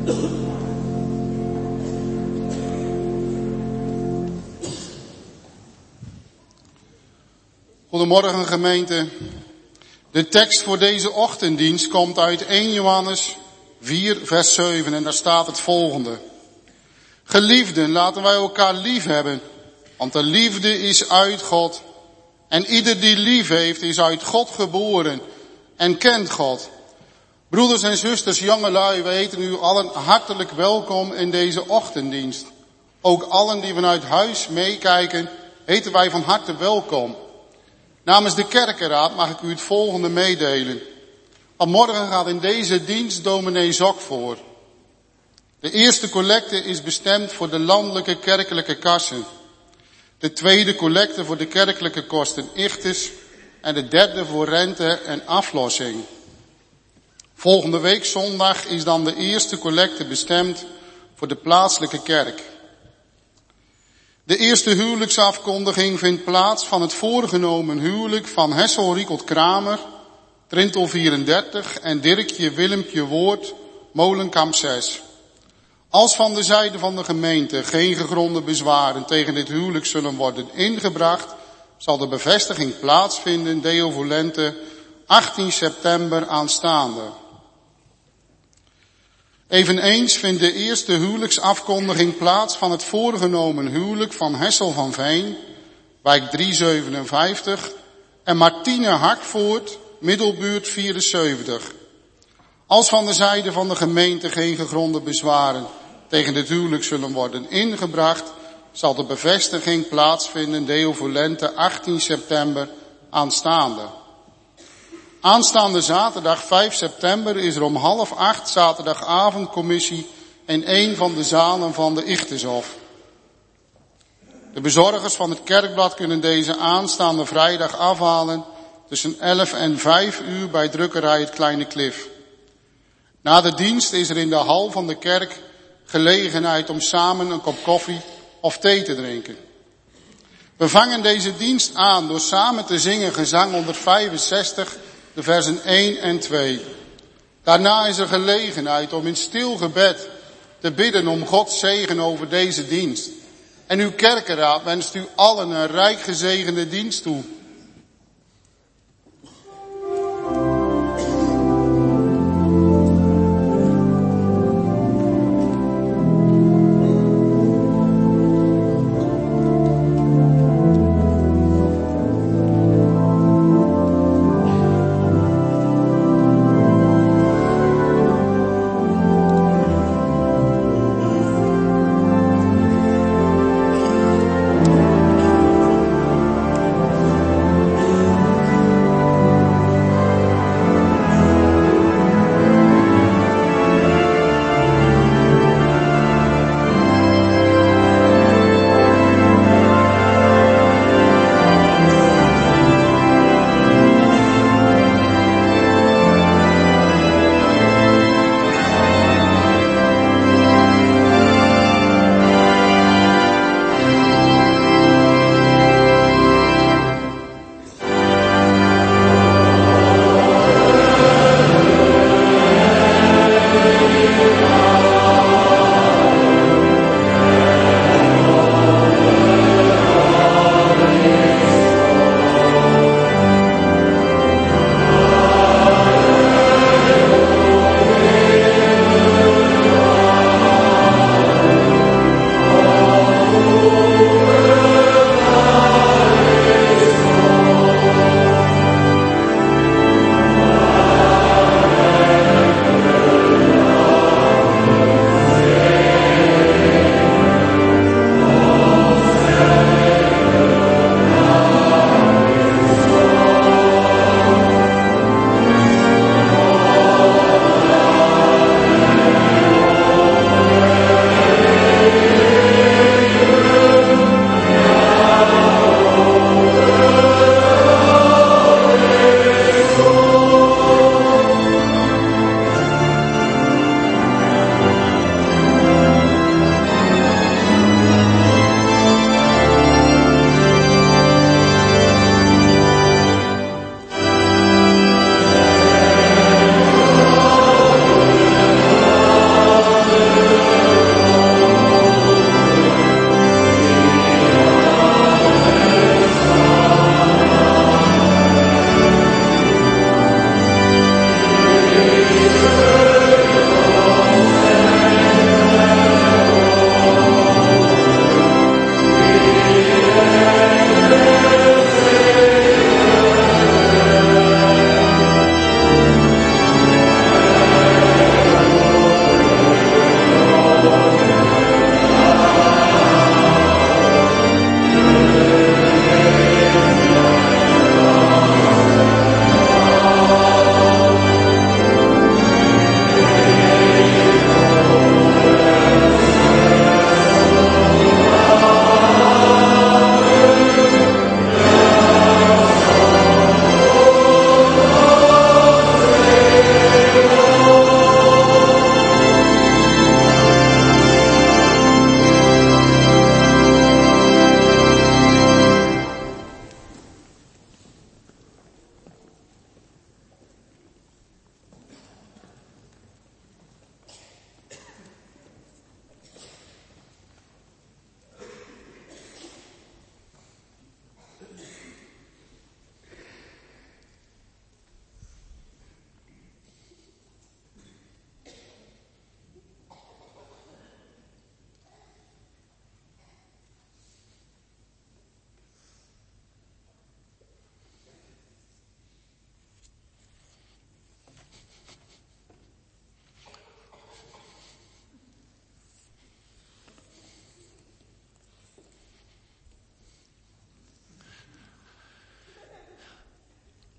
Goedemorgen gemeente. De tekst voor deze ochtenddienst komt uit 1 Johannes 4 vers 7 en daar staat het volgende. Geliefden, laten wij elkaar lief hebben, want de liefde is uit God. En ieder die lief heeft is uit God geboren en kent God. Broeders en zusters, jongelui, we heten u allen hartelijk welkom in deze ochtenddienst. Ook allen die vanuit huis meekijken, heten wij van harte welkom. Namens de kerkenraad mag ik u het volgende meedelen. Vanmorgen gaat in deze dienst dominee Zok voor. De eerste collecte is bestemd voor de landelijke kerkelijke kassen. De tweede collecte voor de kerkelijke kosten ichtes en de derde voor rente en aflossing. Volgende week zondag is dan de eerste collecte bestemd voor de plaatselijke kerk. De eerste huwelijksafkondiging vindt plaats van het voorgenomen huwelijk van Hessel Riekold Kramer, Trintel 34 en Dirkje Willempje Woord, Molenkamp 6. Als van de zijde van de gemeente geen gegronde bezwaren tegen dit huwelijk zullen worden ingebracht, zal de bevestiging plaatsvinden deo volente 18 september aanstaande. Eveneens vindt de eerste huwelijksafkondiging plaats van het voorgenomen huwelijk van Hessel van Veen, wijk 357, en Martine Hakvoort, Middelbuurt 74. Als van de zijde van de gemeente geen gegronde bezwaren tegen dit huwelijk zullen worden ingebracht, zal de bevestiging plaatsvinden deo volente 18 september aanstaande. Aanstaande zaterdag 5 september is er om 7:30 zaterdagavondcommissie in een van de zalen van de Ichteshof. De bezorgers van het kerkblad kunnen deze aanstaande vrijdag afhalen tussen 11 en 5 uur bij drukkerij Het Kleine Klif. Na de dienst is er in de hal van de kerk gelegenheid om samen een kop koffie of thee te drinken. We vangen deze dienst aan door samen te zingen gezang 165, de versen 1 en 2. Daarna is er gelegenheid om in stil gebed te bidden om Gods zegen over deze dienst. En uw kerkenraad wenst u allen een rijk gezegende dienst toe.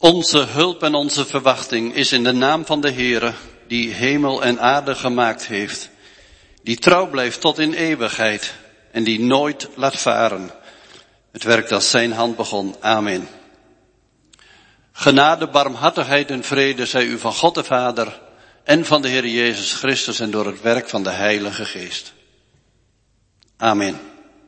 Onze hulp en onze verwachting is in de naam van de Heere, die hemel en aarde gemaakt heeft, die trouw blijft tot in eeuwigheid en die nooit laat varen. Het werk dat zijn hand begon. Amen. Genade, barmhartigheid en vrede zij u van God de Vader en van de Heer Jezus Christus en door het werk van de Heilige Geest. Amen.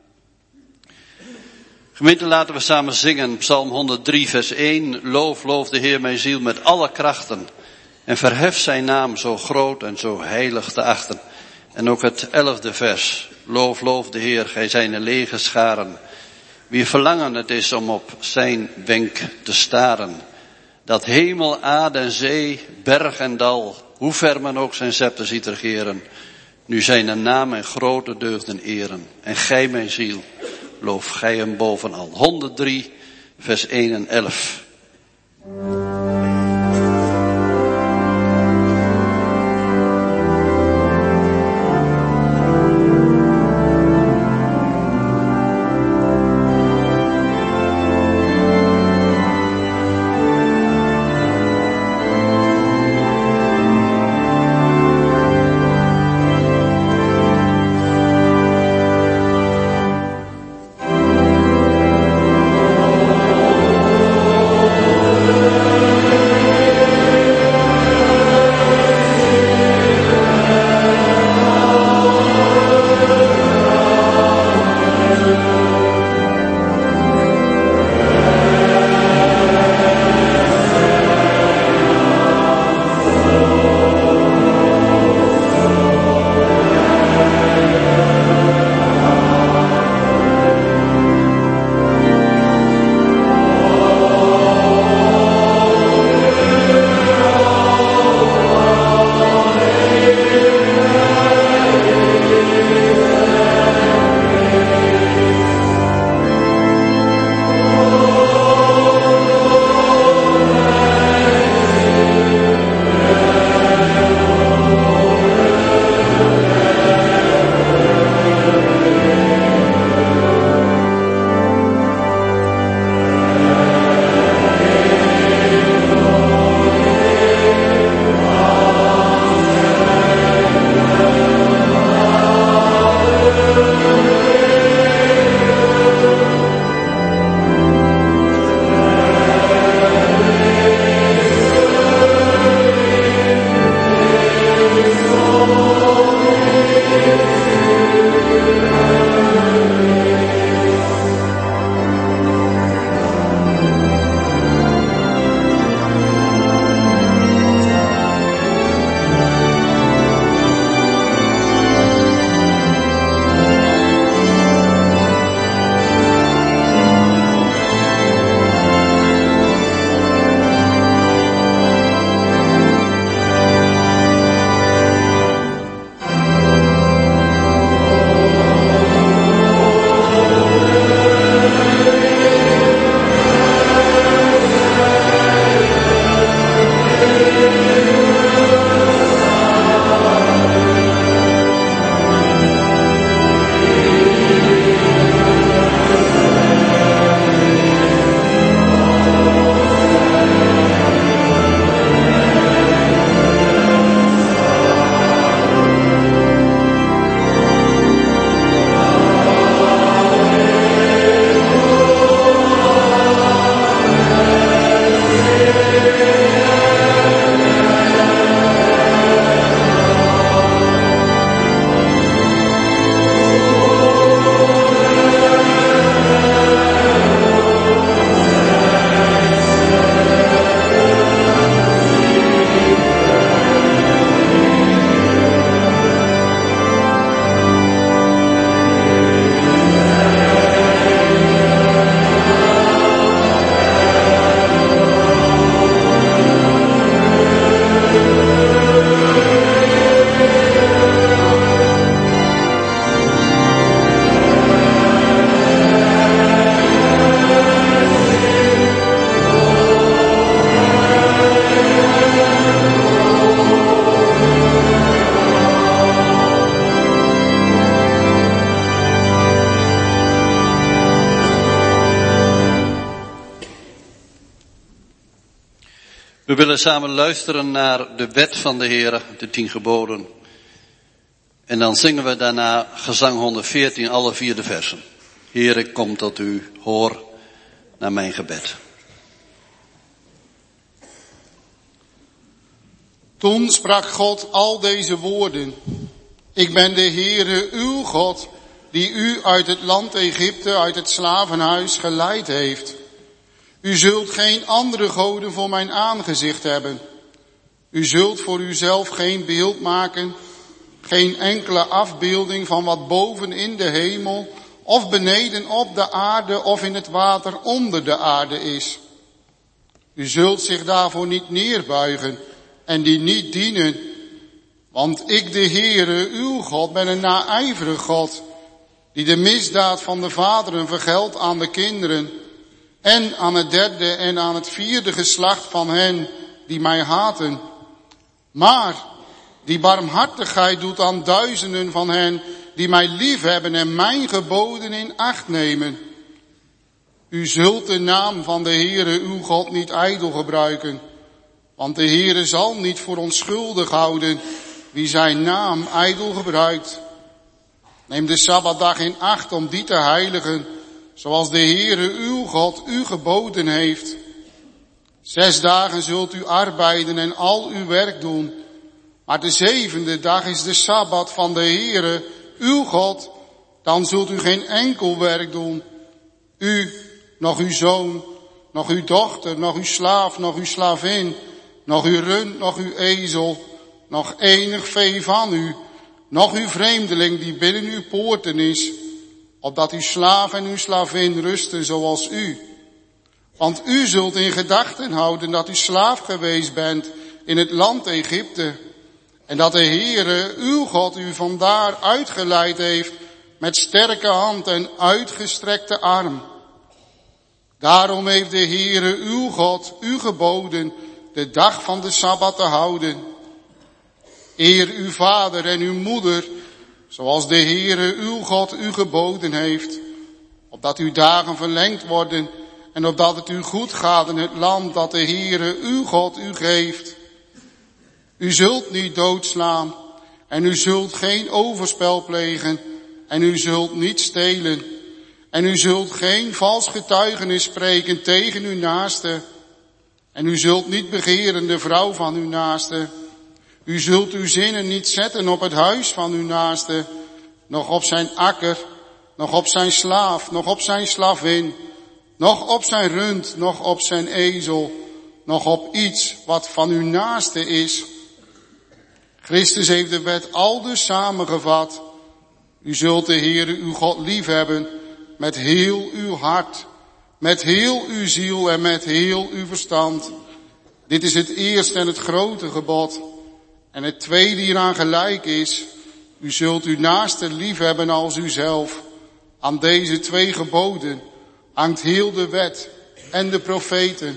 Gemeente, laten we samen zingen, Psalm 103, vers 1. Loof, loof de Heer mijn ziel met alle krachten en verhef zijn naam zo groot en zo heilig te achten. En ook het 11e vers. Loof, loof de Heer, gij zijne lege scharen. Wie verlangen het is om op zijn wenk te staren. Dat hemel, aarde en zee, berg en dal, hoe ver men ook zijn scepter ziet regeren. Nu zijn naam en grote deugden eren. En gij mijn ziel, loof gij hem bovenal. 103, vers 1 en 11. We willen samen luisteren naar de wet van de Heere, de 10 geboden. En dan zingen we daarna gezang 114, alle 4 de versen. Heer, ik kom tot u, hoor naar mijn gebed. Toen sprak God al deze woorden. Ik ben de Heere, uw God, die u uit het land Egypte, uit het slavenhuis geleid heeft. U zult geen andere goden voor mijn aangezicht hebben. U zult voor uzelf geen beeld maken, geen enkele afbeelding van wat boven in de hemel of beneden op de aarde of in het water onder de aarde is. U zult zich daarvoor niet neerbuigen en die niet dienen, want ik, de Heere, uw God, ben een naijverig God, die de misdaad van de vaderen vergeldt aan de kinderen en aan het 3e en aan het 4e geslacht van hen die mij haten. Maar die barmhartigheid doet aan duizenden van hen die mij liefhebben en mijn geboden in acht nemen. U zult de naam van de Heere uw God niet ijdel gebruiken, want de Heere zal niet voor onschuldig houden wie zijn naam ijdel gebruikt. Neem de Sabbatdag in acht om die te heiligen, zoals de Heere uw God u geboden heeft. 6 dagen zult u arbeiden en al uw werk doen, maar de 7e dag is de Sabbat van de Heere uw God. Dan zult u geen enkel werk doen, u, nog uw zoon, nog uw dochter, nog uw slaaf, nog uw slavin, nog uw rund, nog uw ezel, nog enig vee van u, nog uw vreemdeling die binnen uw poorten is, opdat uw slaaf en uw slavin rusten zoals u. Want u zult in gedachten houden dat u slaaf geweest bent in het land Egypte, en dat de Heere, uw God, u vandaar uitgeleid heeft met sterke hand en uitgestrekte arm. Daarom heeft de Heere, uw God, u geboden de dag van de Sabbat te houden. Eer uw vader en uw moeder, zoals de Heere, uw God, u geboden heeft, opdat uw dagen verlengd worden en opdat het u goed gaat in het land dat de Heere, uw God, u geeft. U zult niet doodslaan en u zult geen overspel plegen en u zult niet stelen en u zult geen vals getuigenis spreken tegen uw naaste en u zult niet begeren de vrouw van uw naaste. U zult uw zinnen niet zetten op het huis van uw naaste, nog op zijn akker, nog op zijn slaaf, nog op zijn slavin, nog op zijn rund, nog op zijn ezel, nog op iets wat van uw naaste is. Christus heeft de wet aldus samengevat. U zult de Heere uw God liefhebben met heel uw hart, met heel uw ziel en met heel uw verstand. Dit is het eerste en het grote gebod. En het tweede hieraan gelijk is, u zult uw naaste liefhebben als uzelf. Aan deze 2 geboden hangt heel de wet en de profeten.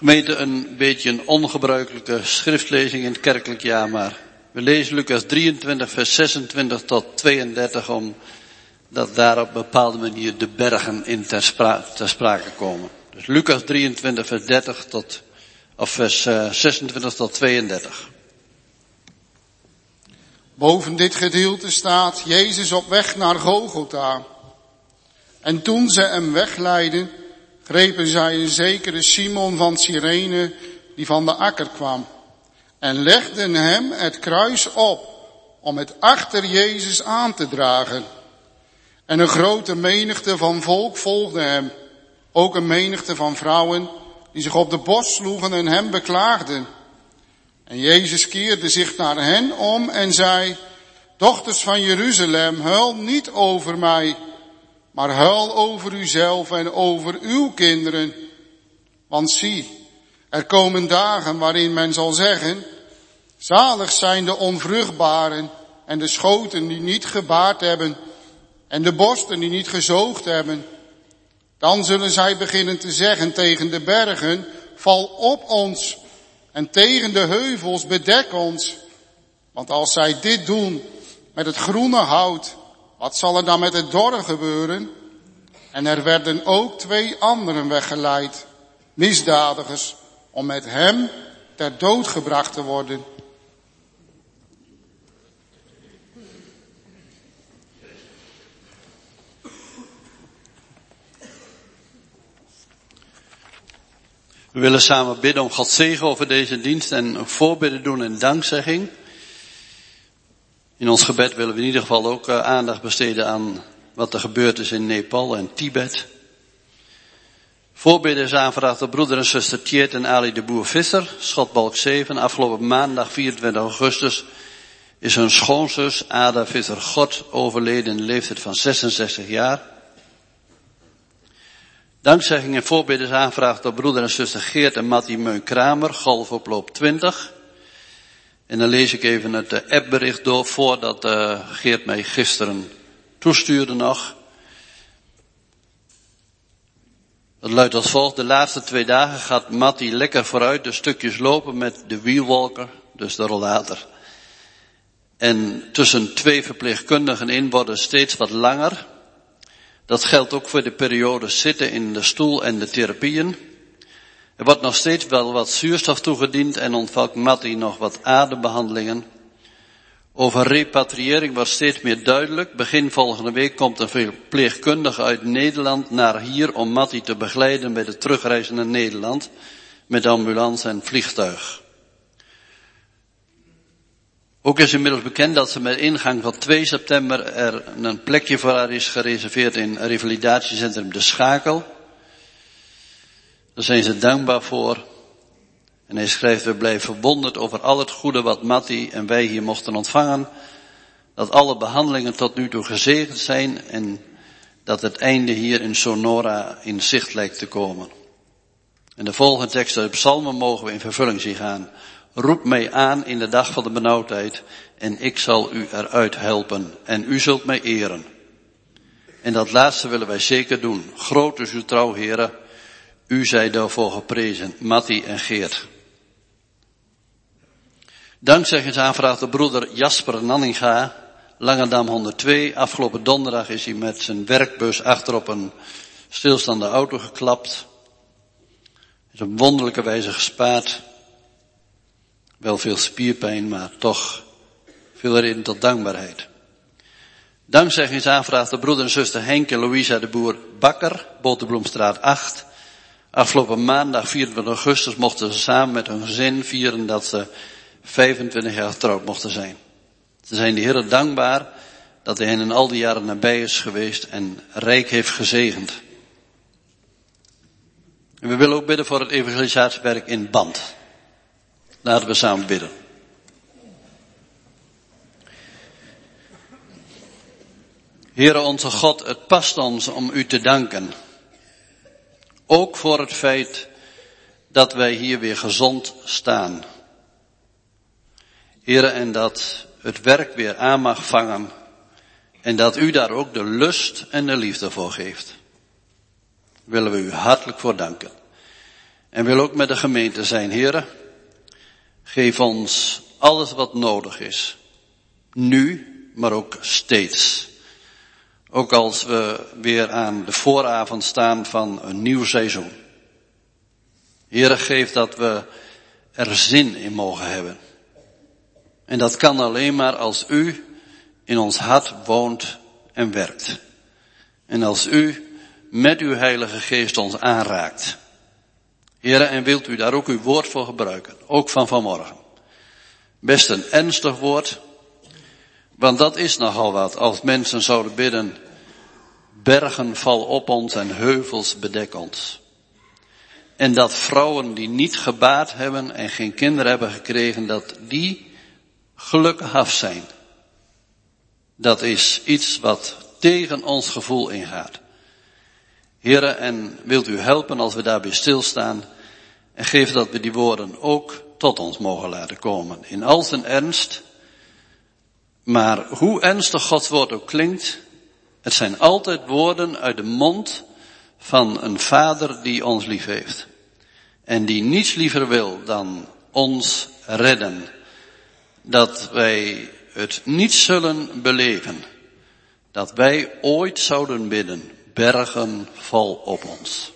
Gemeente, een beetje een ongebruikelijke schriftlezing in het kerkelijk jaar, maar we lezen Lucas 23 vers 26 tot 32, omdat daar op een bepaalde manier de bergen in ter sprake komen. Dus Lucas 23 vers 26 tot 32. Boven dit gedeelte staat Jezus op weg naar Golgotha. En toen ze hem wegleidden, grepen zij een zekere Simon van Cyrene, die van de akker kwam, en legden hem het kruis op, om het achter Jezus aan te dragen. En een grote menigte van volk volgde hem, ook een menigte van vrouwen, die zich op de borst sloegen en hem beklaagden. En Jezus keerde zich naar hen om en zei: Dochters van Jeruzalem, huil niet over mij, maar huil over uzelf en over uw kinderen. Want zie, er komen dagen waarin men zal zeggen: zalig zijn de onvruchtbaren en de schoten die niet gebaard hebben en de borsten die niet gezoogd hebben. Dan zullen zij beginnen te zeggen tegen de bergen: val op ons, en tegen de heuvels: bedek ons. Want als zij dit doen met het groene hout, wat zal er dan met het dorre gebeuren? En er werden ook 2 anderen weggeleid, misdadigers, om met hem ter dood gebracht te worden. We willen samen bidden om Gods zegen over deze dienst en een voorbidden doen in dankzegging. In ons gebed willen we in ieder geval ook aandacht besteden aan wat er gebeurd is in Nepal en Tibet. Voorbidden is aangevraagd door broeder en zuster Tjeerd en Ali de Boer-Visser, Schotbalk 7. Afgelopen maandag 24 augustus is hun schoonzus Ada Visser-God overleden in de leeftijd van 66 jaar. Dankzegging en voorbidden is aangevraagd door broeder en zuster Geert en Mattie Meun-Kramer, golfoploop 20. En dan lees ik even het appbericht door voordat Geert mij gisteren toestuurde nog. Dat luidt als volgt: de laatste 2 dagen gaat Mattie lekker vooruit de stukjes lopen met de wheelwalker, dus de rollator. En tussen 2 verpleegkundigen in worden steeds wat langer. Dat geldt ook voor de periode zitten in de stoel en de therapieën. Er wordt nog steeds wel wat zuurstof toegediend en ontvangt Mattie nog wat adembehandelingen. Over repatriëring wordt steeds meer duidelijk. Begin volgende week komt een verpleegkundige uit Nederland naar hier om Mattie te begeleiden bij de terugreis naar Nederland met ambulance en vliegtuig. Ook is inmiddels bekend dat ze met ingang van 2 september er een plekje voor haar is gereserveerd in revalidatiecentrum De Schakel. Daar zijn ze dankbaar voor. En hij schrijft: we blijven verwonderd over al het goede wat Mattie en wij hier mochten ontvangen. Dat alle behandelingen tot nu toe gezegend zijn en dat het einde hier in Sonora in zicht lijkt te komen. En de volgende tekst uit de psalmen mogen we in vervulling zien gaan. Roep mij aan in de dag van de benauwdheid en ik zal u eruit helpen en u zult mij eren. En dat laatste willen wij zeker doen. Groot is uw trouw, Heere. U zij daarvoor geprezen, Mattie en Geert. Dankzeggingsaanvraag door broeder Jasper Nanninga, Langendam 102. Afgelopen donderdag is hij met zijn werkbus achterop een stilstaande auto geklapt. Is op wonderlijke wijze gespaard. Wel veel spierpijn, maar toch veel reden tot dankbaarheid. Dankzeggingsaanvraag door broeder en zuster Henk en Louisa de Boer Bakker, Boterbloemstraat 8. Afgelopen maandag 24 augustus mochten ze samen met hun gezin vieren dat ze 25 jaar getrouwd mochten zijn. Ze zijn de Heere dankbaar dat hij hen in al die jaren nabij is geweest en rijk heeft gezegend. En we willen ook bidden voor het evangelisatiewerk in Band. Laten we samen bidden. Heere onze God, het past ons om u te danken. Ook voor het feit dat wij hier weer gezond staan. Heere, en dat het werk weer aan mag vangen. En dat u daar ook de lust en de liefde voor geeft. Willen we u hartelijk voor danken. En wil ook met de gemeente zijn, Heere. Geef ons alles wat nodig is. Nu, maar ook steeds. Ook als we weer aan de vooravond staan van een nieuw seizoen. Heere, geef dat we er zin in mogen hebben. En dat kan alleen maar als u in ons hart woont en werkt. En als u met uw Heilige Geest ons aanraakt. Heere, en wilt u daar ook uw woord voor gebruiken, ook van vanmorgen. Best een ernstig woord, want dat is nogal wat als mensen zouden bidden, bergen val op ons en heuvels bedek ons. En dat vrouwen die niet gebaard hebben en geen kinderen hebben gekregen, dat die gelukkig af zijn. Dat is iets wat tegen ons gevoel ingaat. Heere, en wilt u helpen als we daarbij stilstaan en geef dat we die woorden ook tot ons mogen laten komen. In al zijn ernst, maar hoe ernstig Gods woord ook klinkt, het zijn altijd woorden uit de mond van een vader die ons lief heeft. En die niets liever wil dan ons redden. Dat wij het niet zullen beleven. Dat wij ooit zouden bidden, bergen val op ons.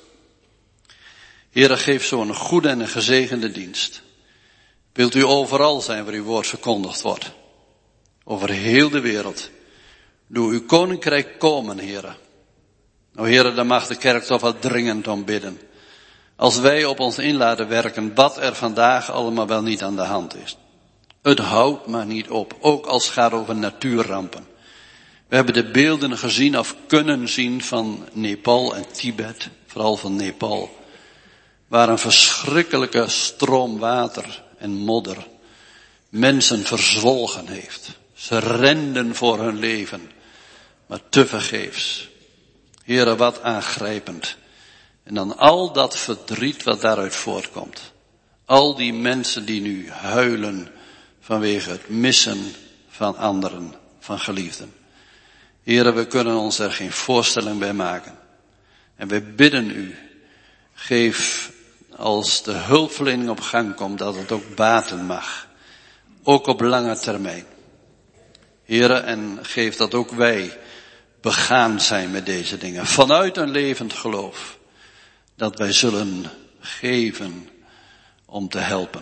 Heere, geef zo'n goede en een gezegende dienst. Wilt u overal zijn waar uw woord verkondigd wordt. Over heel de wereld. Doe uw koninkrijk komen, Heere. Nou, Heere, daar mag de kerk toch wat dringend om bidden. Als wij op ons in laten werken wat er vandaag allemaal wel niet aan de hand is. Het houdt maar niet op, ook als het gaat over natuurrampen. We hebben de beelden gezien of kunnen zien van Nepal en Tibet, vooral van Nepal. Waar een verschrikkelijke stroom water en modder mensen verzwolgen heeft. Ze renden voor hun leven, maar tevergeefs. Heere, wat aangrijpend. En dan al dat verdriet wat daaruit voortkomt. Al die mensen die nu huilen vanwege het missen van anderen, van geliefden. Heere, we kunnen ons er geen voorstelling bij maken. En we bidden u, geef als de hulpverlening op gang komt, dat het ook baten mag. Ook op lange termijn. Heere, en geef dat ook wij begaan zijn met deze dingen. Vanuit een levend geloof. Dat wij zullen geven om te helpen.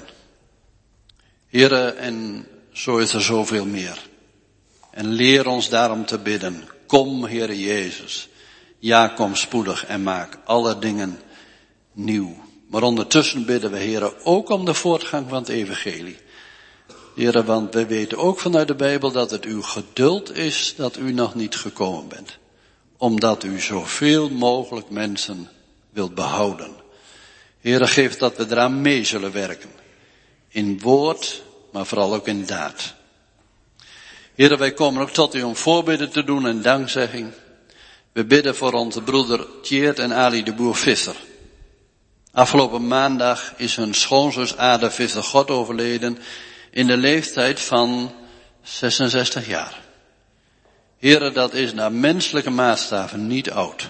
Heere, en zo is er zoveel meer. En leer ons daarom te bidden. Kom, Heere Jezus. Ja, kom spoedig en maak alle dingen nieuw. Maar ondertussen bidden we, Heere, ook om de voortgang van het evangelie. Heere, want wij weten ook vanuit de Bijbel dat het uw geduld is dat u nog niet gekomen bent. Omdat u zoveel mogelijk mensen wilt behouden. Heere, geef dat we eraan mee zullen werken. In woord, maar vooral ook in daad. Heere, wij komen ook tot u om voorbidden te doen en dankzegging. We bidden voor onze broeder Tjeerd en Ali de Boer Visser. Afgelopen maandag is hun schoonzus Ada Visser God overleden in de leeftijd van 66 jaar. Heere, dat is naar menselijke maatstaven niet oud.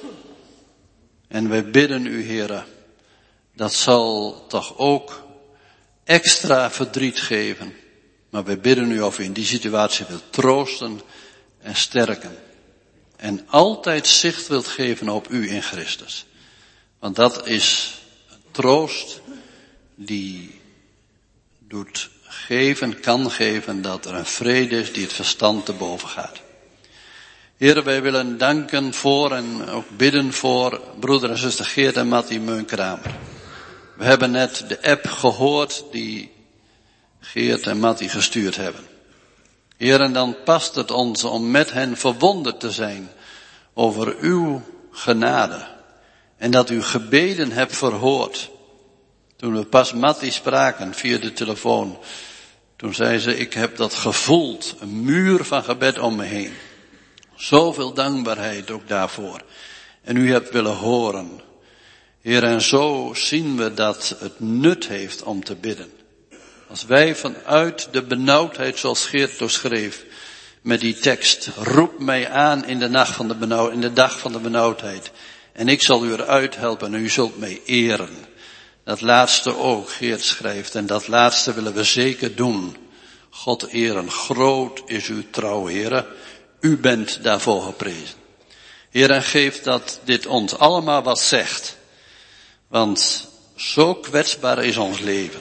En wij bidden u, Heere, dat zal toch ook extra verdriet geven. Maar wij bidden u of u in die situatie wilt troosten en sterken. En altijd zicht wilt geven op u in Christus. Want dat is een troost die doet geven, kan geven dat er een vrede is die het verstand te boven gaat. Heren, wij willen danken voor en ook bidden voor broeder en zuster Geert en Mattie Meunkramer. We hebben net de app gehoord die Geert en Mattie gestuurd hebben. Heren, dan past het ons om met hen verwonderd te zijn over uw genade. En dat u gebeden hebt verhoord. Toen we pas Mattie spraken via de telefoon, toen zei ze, ik heb dat gevoeld, een muur van gebed om me heen. Zoveel dankbaarheid ook daarvoor. En u hebt willen horen. Heer, en zo zien we dat het nut heeft om te bidden. Als wij vanuit de benauwdheid, zoals Geert zo schreef, met die tekst, roep mij aan in de nacht van de dag van de benauwdheid. En ik zal u eruit helpen en u zult mij eren. Dat laatste ook, Geert schrijft, en dat laatste willen we zeker doen. God eren, groot is uw trouw, Heere. U bent daarvoor geprezen. Heer, en geef dat dit ons allemaal wat zegt. Want zo kwetsbaar is ons leven.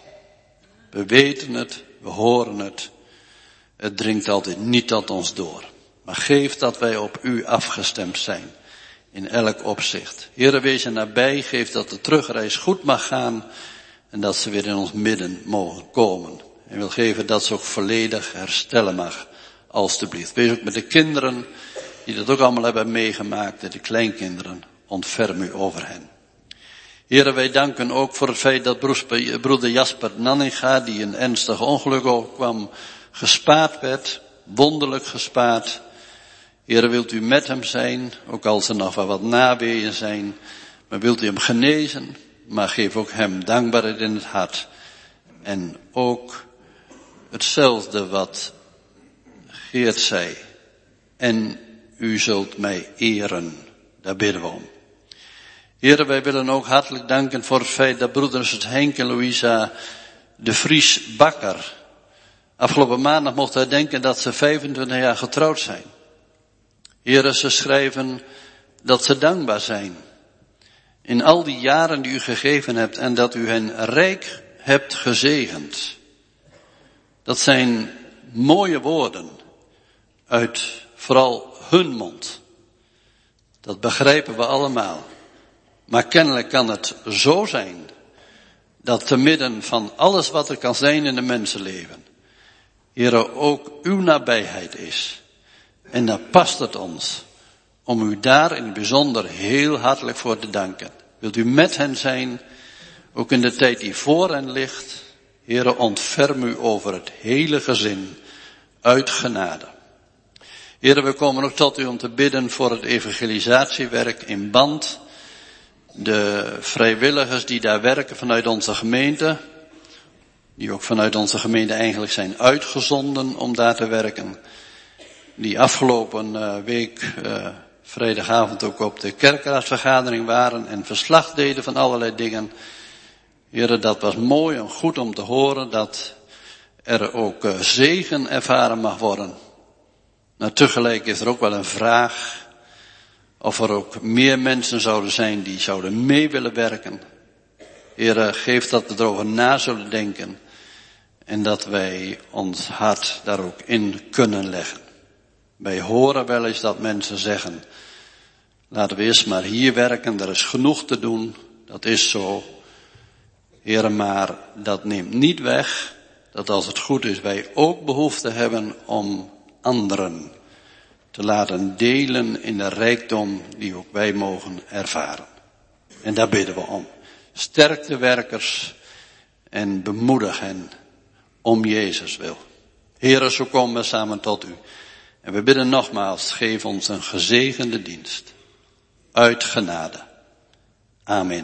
We weten het, we horen het. Het dringt altijd niet tot ons door. Maar geef dat wij op u afgestemd zijn. In elk opzicht. Heere, wees er nabij, geef dat de terugreis goed mag gaan. En dat ze weer in ons midden mogen komen. En wil geven dat ze ook volledig herstellen mag. Alstublieft. Wees ook met de kinderen die dat ook allemaal hebben meegemaakt. De kleinkinderen. Ontferm u over hen. Heere, wij danken ook voor het feit dat broeder Jasper Nanninga, die een ernstig ongeluk overkwam, gespaard werd. Wonderlijk gespaard. Heere, wilt u met hem zijn, ook als er nog wel wat naweeën zijn. Maar wilt u hem genezen, maar geef ook hem dankbaarheid in het hart. En ook hetzelfde wat Geert zei. En u zult mij eren. Daar bidden we om. Heere, wij willen ook hartelijk danken voor het feit dat broeders Henk en Louisa de Vries Bakker afgelopen maandag mochten herdenken dat ze 25 jaar getrouwd zijn. Heere, ze schrijven dat ze dankbaar zijn in al die jaren die u gegeven hebt en dat u hen rijk hebt gezegend. Dat zijn mooie woorden uit vooral hun mond. Dat begrijpen we allemaal. Maar kennelijk kan het zo zijn dat te midden van alles wat er kan zijn in een mensenleven, Heere, ook uw nabijheid is. En dan past het ons om u daar in het bijzonder heel hartelijk voor te danken. Wilt u met hen zijn, ook in de tijd die voor hen ligt. Heere, ontferm u over het hele gezin uit genade. Heere, we komen ook tot u om te bidden voor het evangelisatiewerk in Band. De vrijwilligers die daar werken vanuit onze gemeente, die ook vanuit onze gemeente eigenlijk zijn uitgezonden om daar te werken. Die afgelopen week, vrijdagavond ook op de kerkraadsvergadering waren en verslag deden van allerlei dingen. Heere, dat was mooi en goed om te horen dat er ook zegen ervaren mag worden. Maar tegelijk is er ook wel een vraag of er ook meer mensen zouden zijn die zouden mee willen werken. Heere, geef dat we erover na zullen denken en dat wij ons hart daar ook in kunnen leggen. Wij horen wel eens dat mensen zeggen, laten we eerst maar hier werken, er is genoeg te doen, dat is zo. Heere, maar dat neemt niet weg dat als het goed is wij ook behoefte hebben om anderen te laten delen in de rijkdom die ook wij mogen ervaren. En daar bidden we om. Sterk de werkers en bemoedig hen om Jezus wil. Heere, zo komen we samen tot u. En we bidden nogmaals, geef ons een gezegende dienst. Uit genade. Amen.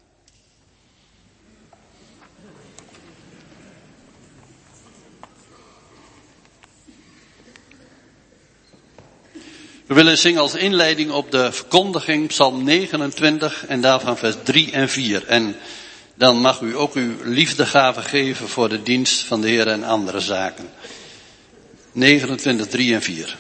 We willen zingen als inleiding op de verkondiging, Psalm 29 en daarvan vers 3 en 4. En dan mag u ook uw liefdegave geven voor de dienst van de Heer en andere zaken. 29, 3 en 4.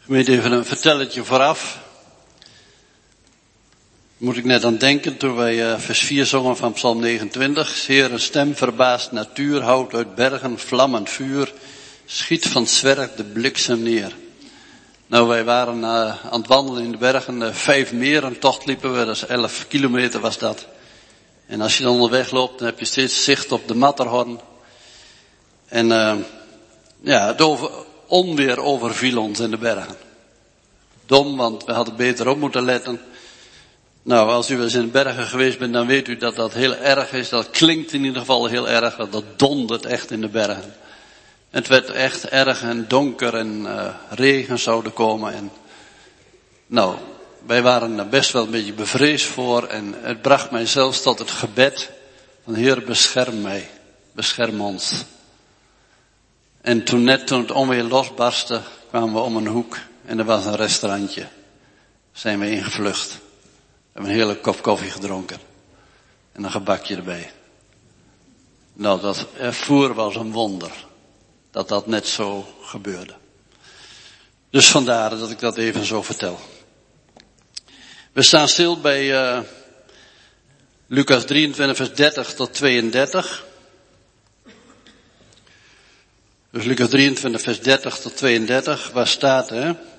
Gemeente, even een vertelletje vooraf. Moet ik net aan denken toen wij vers 4 zongen van Psalm 29. Heer, een stem verbaast natuur, houdt uit bergen vlammend vuur, schiet van zwerg de bliksem neer. Nou, wij waren aan het wandelen in de bergen, 5 merentocht liepen we, dat is 11 kilometer was dat. En als je dan onderweg loopt, dan heb je steeds zicht op de Matterhorn. En het onweer overviel ons in de bergen. Dom, want we hadden beter op moeten letten. Nou, als u wel eens in de bergen geweest bent, dan weet u dat dat heel erg is. Dat klinkt in ieder geval heel erg, dat dondert echt in de bergen. Het werd echt erg en donker en regen zouden komen. En nou, wij waren er best wel een beetje bevreesd voor. En het bracht mij zelfs tot het gebed van Heer, bescherm mij, bescherm ons. En toen het onweer losbarstte, kwamen we om een hoek en er was een restaurantje. Zijn we ingevlucht. We hebben een hele kop koffie gedronken. En een gebakje erbij. Nou, dat ervoer was een wonder. Dat net zo gebeurde. Dus vandaar dat ik dat even zo vertel. We staan stil bij Lucas 23 vers 30 tot 32. Dus Lucas 23 vers 30 tot 32, waar staat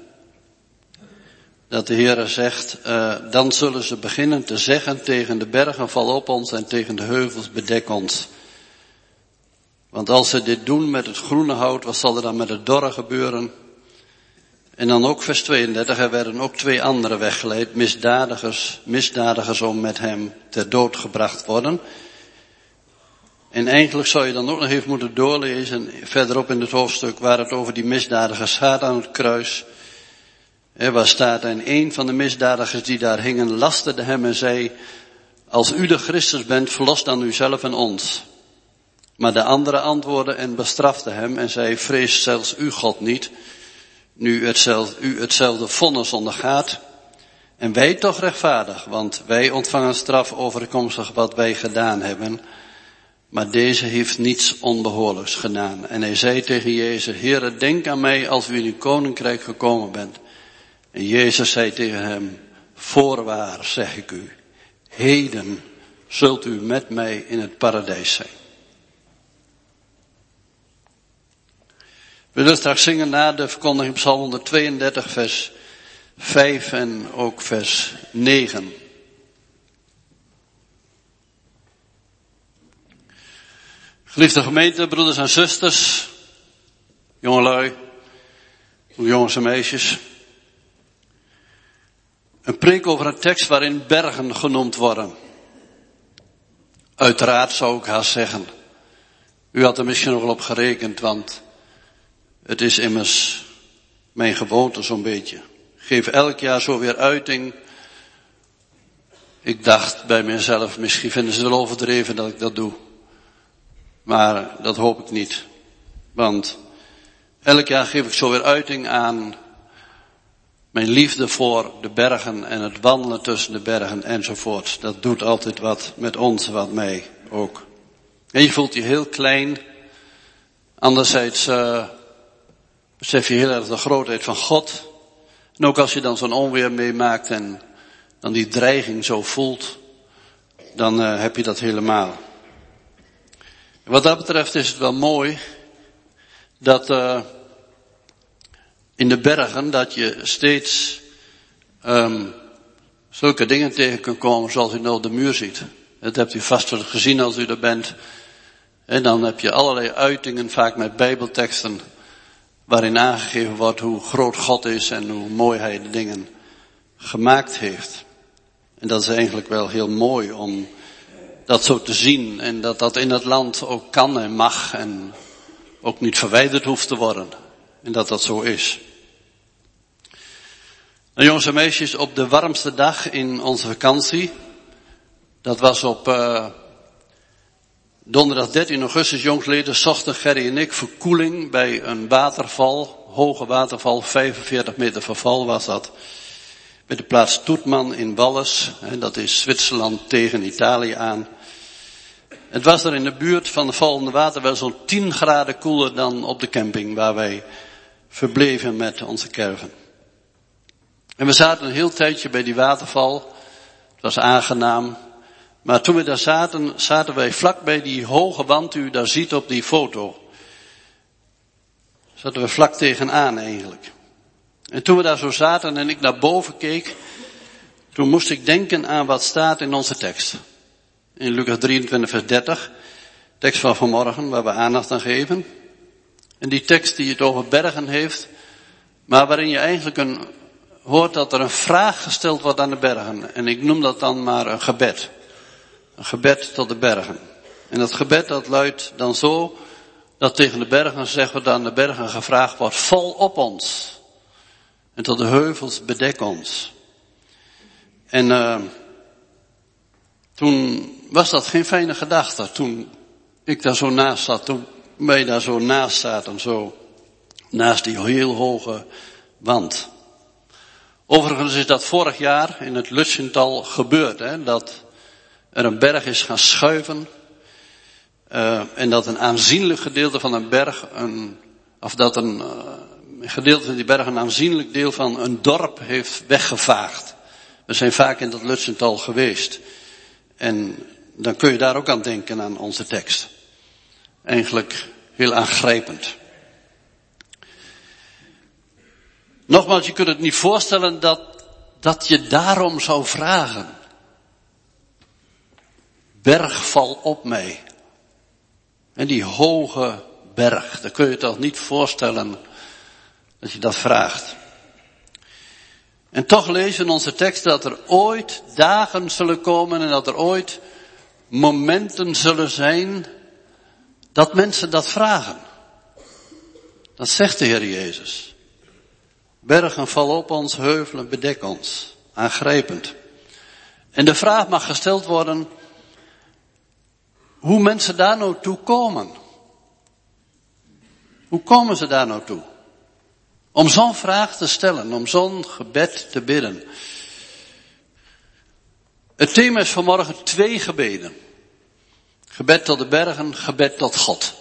dat de Heere zegt, dan zullen ze beginnen te zeggen tegen de bergen, val op ons, en tegen de heuvels, bedek ons. Want als ze dit doen met het groene hout, wat zal er dan met het dorre gebeuren? En dan ook vers 32, er werden ook 2 anderen weggeleid, misdadigers om met hem ter dood gebracht worden. En eigenlijk zou je dan ook nog even moeten doorlezen, verderop in het hoofdstuk, waar het over die misdadigers gaat aan het kruis. Waar staat, en een van de misdadigers die daar hingen, lasterde hem en zei, als u de Christus bent, verlos dan uzelf en ons. Maar de andere antwoordde en bestrafte hem en zei, vrees zelfs u God niet, nu u hetzelfde vonnis ondergaat. En wij toch rechtvaardig, want wij ontvangen straf overeenkomstig wat wij gedaan hebben. Maar deze heeft niets onbehoorlijks gedaan. En hij zei tegen Jezus, Heere, denk aan mij als u in uw koninkrijk gekomen bent. En Jezus zei tegen hem, voorwaar zeg ik u, heden zult u met mij in het paradijs zijn. We zullen straks zingen na de verkondiging Psalm 132 vers 5 en ook vers 9. Geliefde gemeente, broeders en zusters, jongelui, jongens en meisjes. Een preek over een tekst waarin bergen genoemd worden. Uiteraard zou ik haast zeggen. U had er misschien nog wel op gerekend, want het is immers mijn gewoonte zo'n beetje. Ik geef elk jaar zo weer uiting. Ik dacht bij mezelf, misschien vinden ze het wel overdreven dat ik dat doe. Maar dat hoop ik niet. Want elk jaar geef ik zo weer uiting aan mijn liefde voor de bergen en het wandelen tussen de bergen enzovoort. Dat doet altijd wat met ons, wat mij ook. En je voelt je heel klein. Anderzijds besef je heel erg de grootheid van God. En ook als je dan zo'n onweer meemaakt en dan die dreiging zo voelt, dan heb je dat helemaal. Wat dat betreft is het wel mooi dat in de bergen dat je steeds zulke dingen tegen kunt komen zoals u nou op de muur ziet. Dat hebt u vast wel gezien als u er bent. En dan heb je allerlei uitingen, vaak met bijbelteksten, waarin aangegeven wordt hoe groot God is en hoe mooi hij de dingen gemaakt heeft. En dat is eigenlijk wel heel mooi om dat zo te zien en dat dat in het land ook kan en mag en ook niet verwijderd hoeft te worden. En dat dat zo is. Nou, jongens en meisjes, op de warmste dag in onze vakantie, dat was op donderdag 13 augustus jongsleden, zochten Gerry en ik verkoeling bij een waterval, hoge waterval, 45 meter verval was dat. Bij de plaats Toetman in Wallis, dat is Zwitserland tegen Italië aan. Het was er in de buurt van de vallende water wel zo'n 10 graden koeler dan op de camping waar wij verbleven met onze caravan. En we zaten een heel tijdje bij die waterval. Het was aangenaam. Maar toen we daar zaten wij vlak bij die hoge wand die u daar ziet op die foto. Zaten we vlak tegenaan eigenlijk. En toen we daar zo zaten en ik naar boven keek, toen moest ik denken aan wat staat in onze tekst. In Lucas 23 vers 30, tekst van vanmorgen, waar we aandacht aan geven. En die tekst die het over bergen heeft, maar waarin je eigenlijk hoort dat er een vraag gesteld wordt aan de bergen. En ik noem dat dan maar een gebed. Een gebed tot de bergen. En dat gebed dat luidt dan zo, dat tegen de bergen zeggen we aan de bergen gevraagd wordt, val op ons. En tot de heuvels bedek ons. En toen was dat geen fijne gedachte. Toen ik daar zo naast zat, toen wij daar zo naast zaten, zo naast die heel hoge wand. Overigens is dat vorig jaar in het Lutsental gebeurd, hè, dat er een berg is gaan schuiven. En dat een aanzienlijk gedeelte van een berg, een gedeelte van die berg een aanzienlijk deel van een dorp heeft weggevaagd. We zijn vaak in dat Lutsental geweest. En dan kun je daar ook aan denken, aan onze tekst. Eigenlijk heel aangrijpend. Nogmaals, je kunt het niet voorstellen dat je daarom zou vragen. Berg, val op mij. En die hoge berg, daar kun je toch niet voorstellen dat je dat vraagt. En toch lezen we in onze tekst dat er ooit dagen zullen komen en dat er ooit momenten zullen zijn dat mensen dat vragen. Dat zegt de Heer Jezus. Bergen, val op ons, heuvelen, bedek ons. Aangrijpend. En de vraag mag gesteld worden, hoe mensen daar nou toe komen. Hoe komen ze daar nou toe? Om zo'n vraag te stellen, om zo'n gebed te bidden. Het thema is vanmorgen 2 gebeden. Gebed tot de bergen, gebed tot God.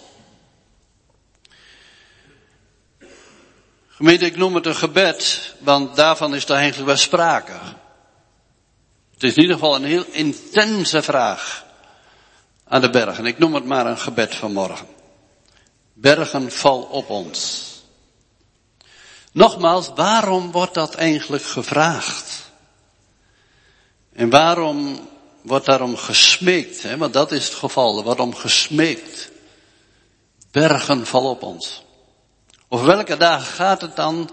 Gemeente, ik noem het een gebed, want daarvan is er eigenlijk wel sprake. Het is in ieder geval een heel intense vraag aan de bergen. Ik noem het maar een gebed vanmorgen. Bergen, val op ons. Nogmaals, waarom wordt dat eigenlijk gevraagd? En waarom wordt daarom gesmeekt? Hè? Want dat is het geval, er wordt om gesmeekt. Bergen, val op ons. Over welke dagen gaat het dan?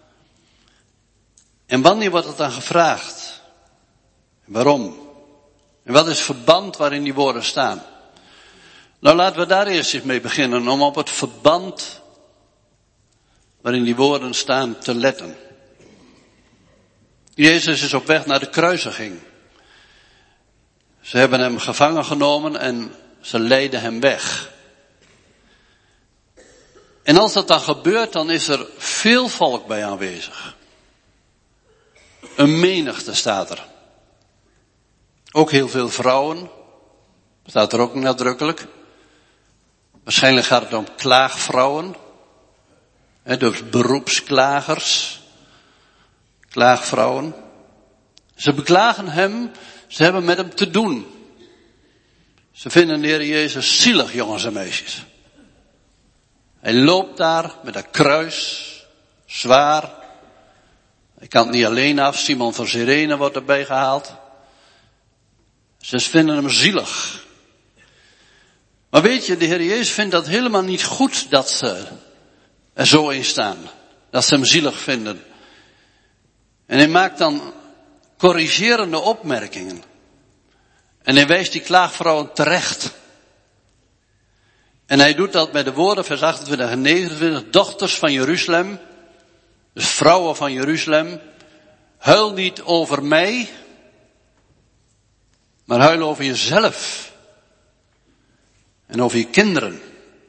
En wanneer wordt het dan gevraagd? En waarom? En wat is het verband waarin die woorden staan? Nou, laten we daar eerst eens mee beginnen, om op het verband waarin die woorden staan te letten. Jezus is op weg naar de kruisiging. Ze hebben hem gevangen genomen en ze leiden hem weg. En als dat dan gebeurt, dan is er veel volk bij aanwezig. Een menigte staat er. Ook heel veel vrouwen. Staat er ook nadrukkelijk. Waarschijnlijk gaat het om klaagvrouwen. Dus beroepsklagers. Klaagvrouwen. Ze beklagen hem. Ze hebben met hem te doen. Ze vinden de Heer Jezus zielig, jongens en meisjes. Hij loopt daar met een kruis. Zwaar. Hij kan het niet alleen af. Simon van Cyrene wordt erbij gehaald. Ze vinden hem zielig. Maar weet je, de Heer Jezus vindt dat helemaal niet goed dat ze er zo in staan. Dat ze hem zielig vinden. En hij maakt dan corrigerende opmerkingen. En hij wijst die klaagvrouwen terecht. En hij doet dat met de woorden, vers 28 en 29. Dochters van Jeruzalem, dus vrouwen van Jeruzalem, huil niet over mij, maar huil over jezelf. En over je kinderen.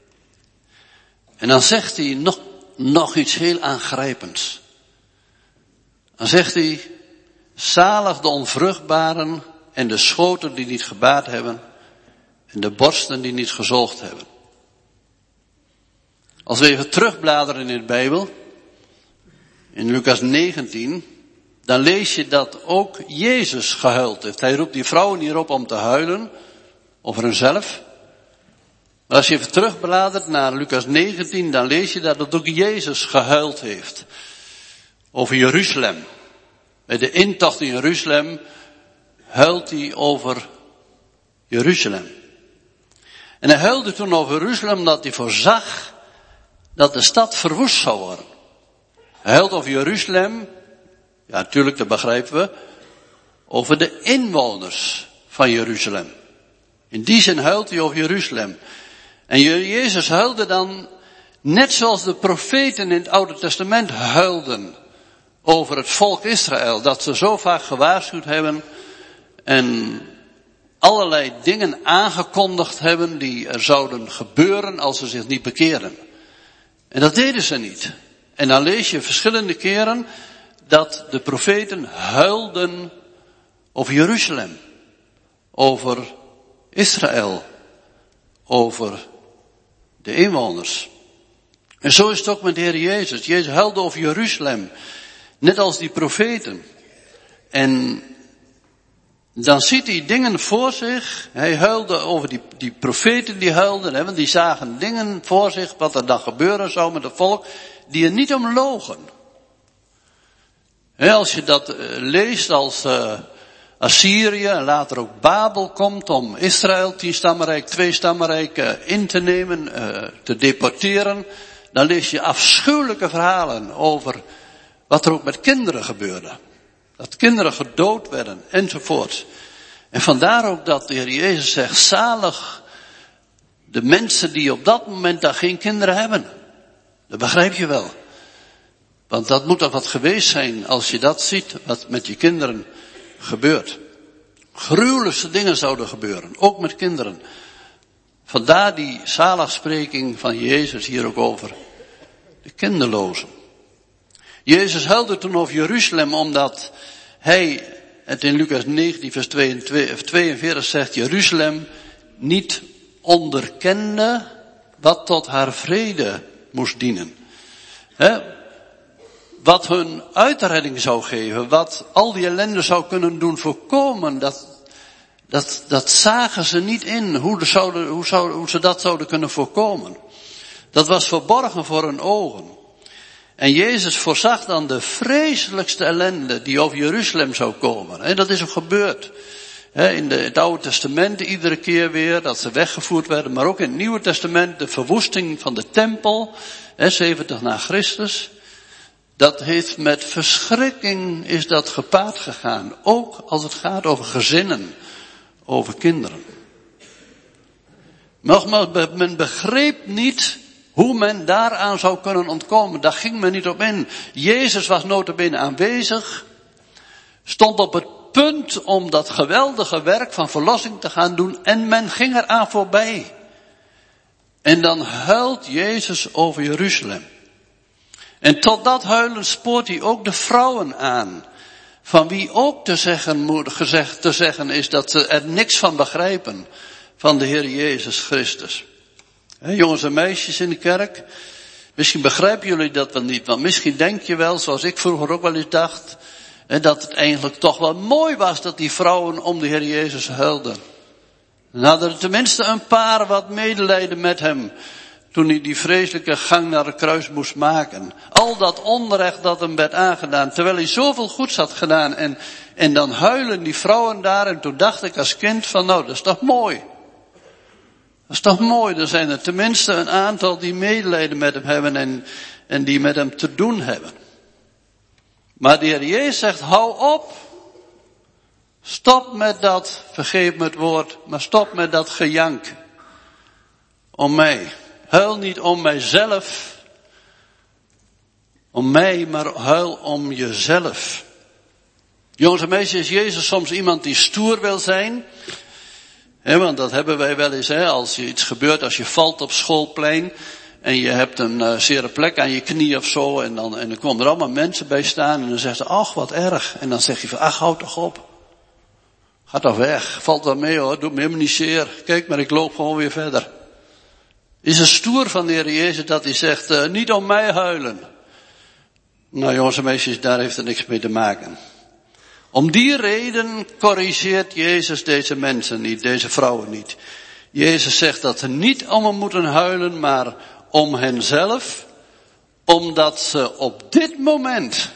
En dan zegt hij nog iets heel aangrijpends. Dan zegt hij, zalig de onvruchtbaren en de schoten die niet gebaard hebben en de borsten die niet gezoogd hebben. Als we even terugbladeren in de Bijbel, in Lucas 19, dan lees je dat ook Jezus gehuild heeft. Hij roept die vrouwen hier op om te huilen over hunzelf. Maar als je even terugbladert naar Lucas 19, dan lees je dat ook Jezus gehuild heeft over Jeruzalem. Bij de intocht in Jeruzalem huilt hij over Jeruzalem. En hij huilde toen over Jeruzalem omdat hij voorzag dat de stad verwoest zou worden. Hij huilt over Jeruzalem, ja natuurlijk, dat begrijpen we, over de inwoners van Jeruzalem. In die zin huilt hij over Jeruzalem. En Jezus huilde dan net zoals de profeten in het Oude Testament huilden over het volk Israël, dat ze zo vaak gewaarschuwd hebben en allerlei dingen aangekondigd hebben die er zouden gebeuren als ze zich niet bekeren. En dat deden ze niet. En dan lees je verschillende keren dat de profeten huilden over Jeruzalem, over Israël, over de inwoners. En zo is het ook met de Heer Jezus. Jezus huilde over Jeruzalem, net als die profeten. En dan ziet hij dingen voor zich. Hij huilde over die profeten die huilden, hè, want die zagen dingen voor zich, wat er dan gebeuren zou met het volk, die er niet om logen. Hè, als je dat leest als Assyrië en later ook Babel komt om Israël, 10-stammenrijk, 2-stammenrijk in te nemen, te deporteren, dan lees je afschuwelijke verhalen over wat er ook met kinderen gebeurde. Dat kinderen gedood werden, enzovoort. En vandaar ook dat de Heer Jezus zegt, zalig de mensen die op dat moment daar geen kinderen hebben. Dat begrijp je wel. Want dat moet toch wat geweest zijn als je dat ziet, wat met je kinderen gebeurt. Gruwelijkste dingen zouden gebeuren, ook met kinderen. Vandaar die zaligspreking van Jezus hier ook over de kinderlozen. Jezus huilde toen over Jeruzalem omdat hij, het in Lucas 19 vers 42 zegt, Jeruzalem niet onderkende wat tot haar vrede moest dienen. Wat hun uitredding zou geven, wat al die ellende zou kunnen doen voorkomen, dat zagen ze niet in, hoe ze dat zouden kunnen voorkomen. Dat was verborgen voor hun ogen. En Jezus voorzag dan de vreselijkste ellende die over Jeruzalem zou komen. En dat is ook gebeurd. In het Oude Testament iedere keer weer dat ze weggevoerd werden. Maar ook in het Nieuwe Testament de verwoesting van de tempel. 70 na Christus. Dat heeft met verschrikking is dat gepaard gegaan. Ook als het gaat over gezinnen. Over kinderen. Nogmaals, men begreep niet hoe men daaraan zou kunnen ontkomen. Daar ging men niet op in. Jezus was nota bene aanwezig. Stond op het punt om dat geweldige werk van verlossing te gaan doen. En men ging eraan voorbij. En dan huilt Jezus over Jeruzalem. En tot dat huilen spoort hij ook de vrouwen aan. Van wie ook te zeggen is dat ze er niks van begrijpen. Van de Heer Jezus Christus. Jongens en meisjes in de kerk. Misschien begrijpen jullie dat wel niet. Want misschien denk je wel, zoals ik vroeger ook wel eens dacht. Dat het eigenlijk toch wel mooi was dat die vrouwen om de Heer Jezus huilden. Dan hadden er tenminste een paar wat medelijden met hem. Toen hij die vreselijke gang naar het kruis moest maken. Al dat onrecht dat hem werd aangedaan. Terwijl hij zoveel goeds had gedaan. En dan huilen die vrouwen daar. En toen dacht ik als kind van nou, dat is toch mooi. Dat is toch mooi. Er zijn er tenminste een aantal die medelijden met hem hebben. En die met hem te doen hebben. Maar de Heer Jezus zegt, hou op. Stop met dat, vergeef me het woord. Maar stop met dat gejank. Om mij. Huil niet om mijzelf, om mij, maar huil om jezelf. Jongens en meisjes, is Jezus soms iemand die stoer wil zijn? Want dat hebben wij wel eens, als er iets gebeurt, als je valt op schoolplein en je hebt een zere plek aan je knie of zo en dan komen er allemaal mensen bij staan en dan zeggen ze, ach wat erg. En dan zeg je van, ach houd toch op. Ga toch weg, valt wel mee hoor, doet me helemaal niet zeer. Kijk maar, ik loop gewoon weer verder. Is het stoer van de Heer Jezus dat hij zegt, niet om mij huilen. Nou jongens en meisjes, daar heeft het niks mee te maken. Om die reden corrigeert Jezus deze mensen niet, deze vrouwen niet. Jezus zegt dat ze niet om hem moeten huilen, maar om henzelf, omdat ze op dit moment,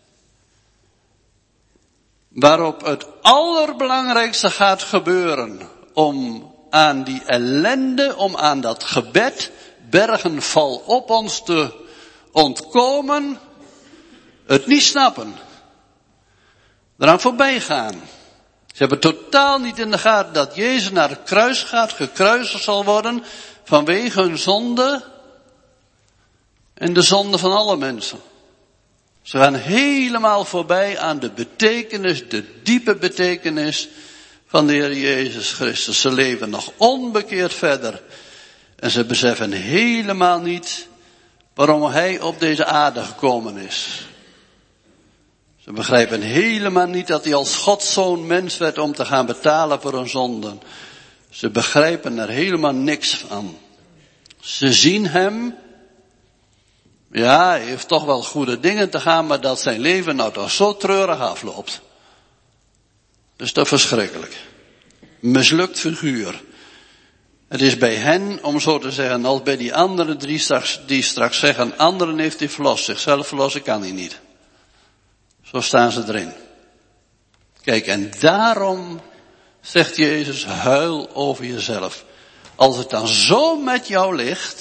waarop het allerbelangrijkste gaat gebeuren, om aan die ellende, om aan dat gebed, bergen val op ons te ontkomen, het niet snappen. Eraan voorbij gaan. Ze hebben totaal niet in de gaten dat Jezus naar het kruis gaat, gekruisigd zal worden vanwege hun zonde en de zonde van alle mensen. Ze gaan helemaal voorbij aan de betekenis, de diepe betekenis van de Heer Jezus Christus. Ze leven nog onbekeerd verder. En ze beseffen helemaal niet waarom Hij op deze aarde gekomen is. Ze begrijpen helemaal niet dat Hij als Gods zoon mens werd om te gaan betalen voor hun zonden. Ze begrijpen er helemaal niks van. Ze zien Hem. Ja, hij heeft toch wel goede dingen te gaan, maar dat zijn leven nou toch zo treurig afloopt. Dus dat is verschrikkelijk. Mislukt figuur. Het is bij hen, om zo te zeggen, als bij die andere drie die straks zeggen, anderen heeft hij verlost, zichzelf verlossen kan hij niet. Zo staan ze erin. Kijk, en daarom zegt Jezus, huil over jezelf. Als het dan zo met jou ligt,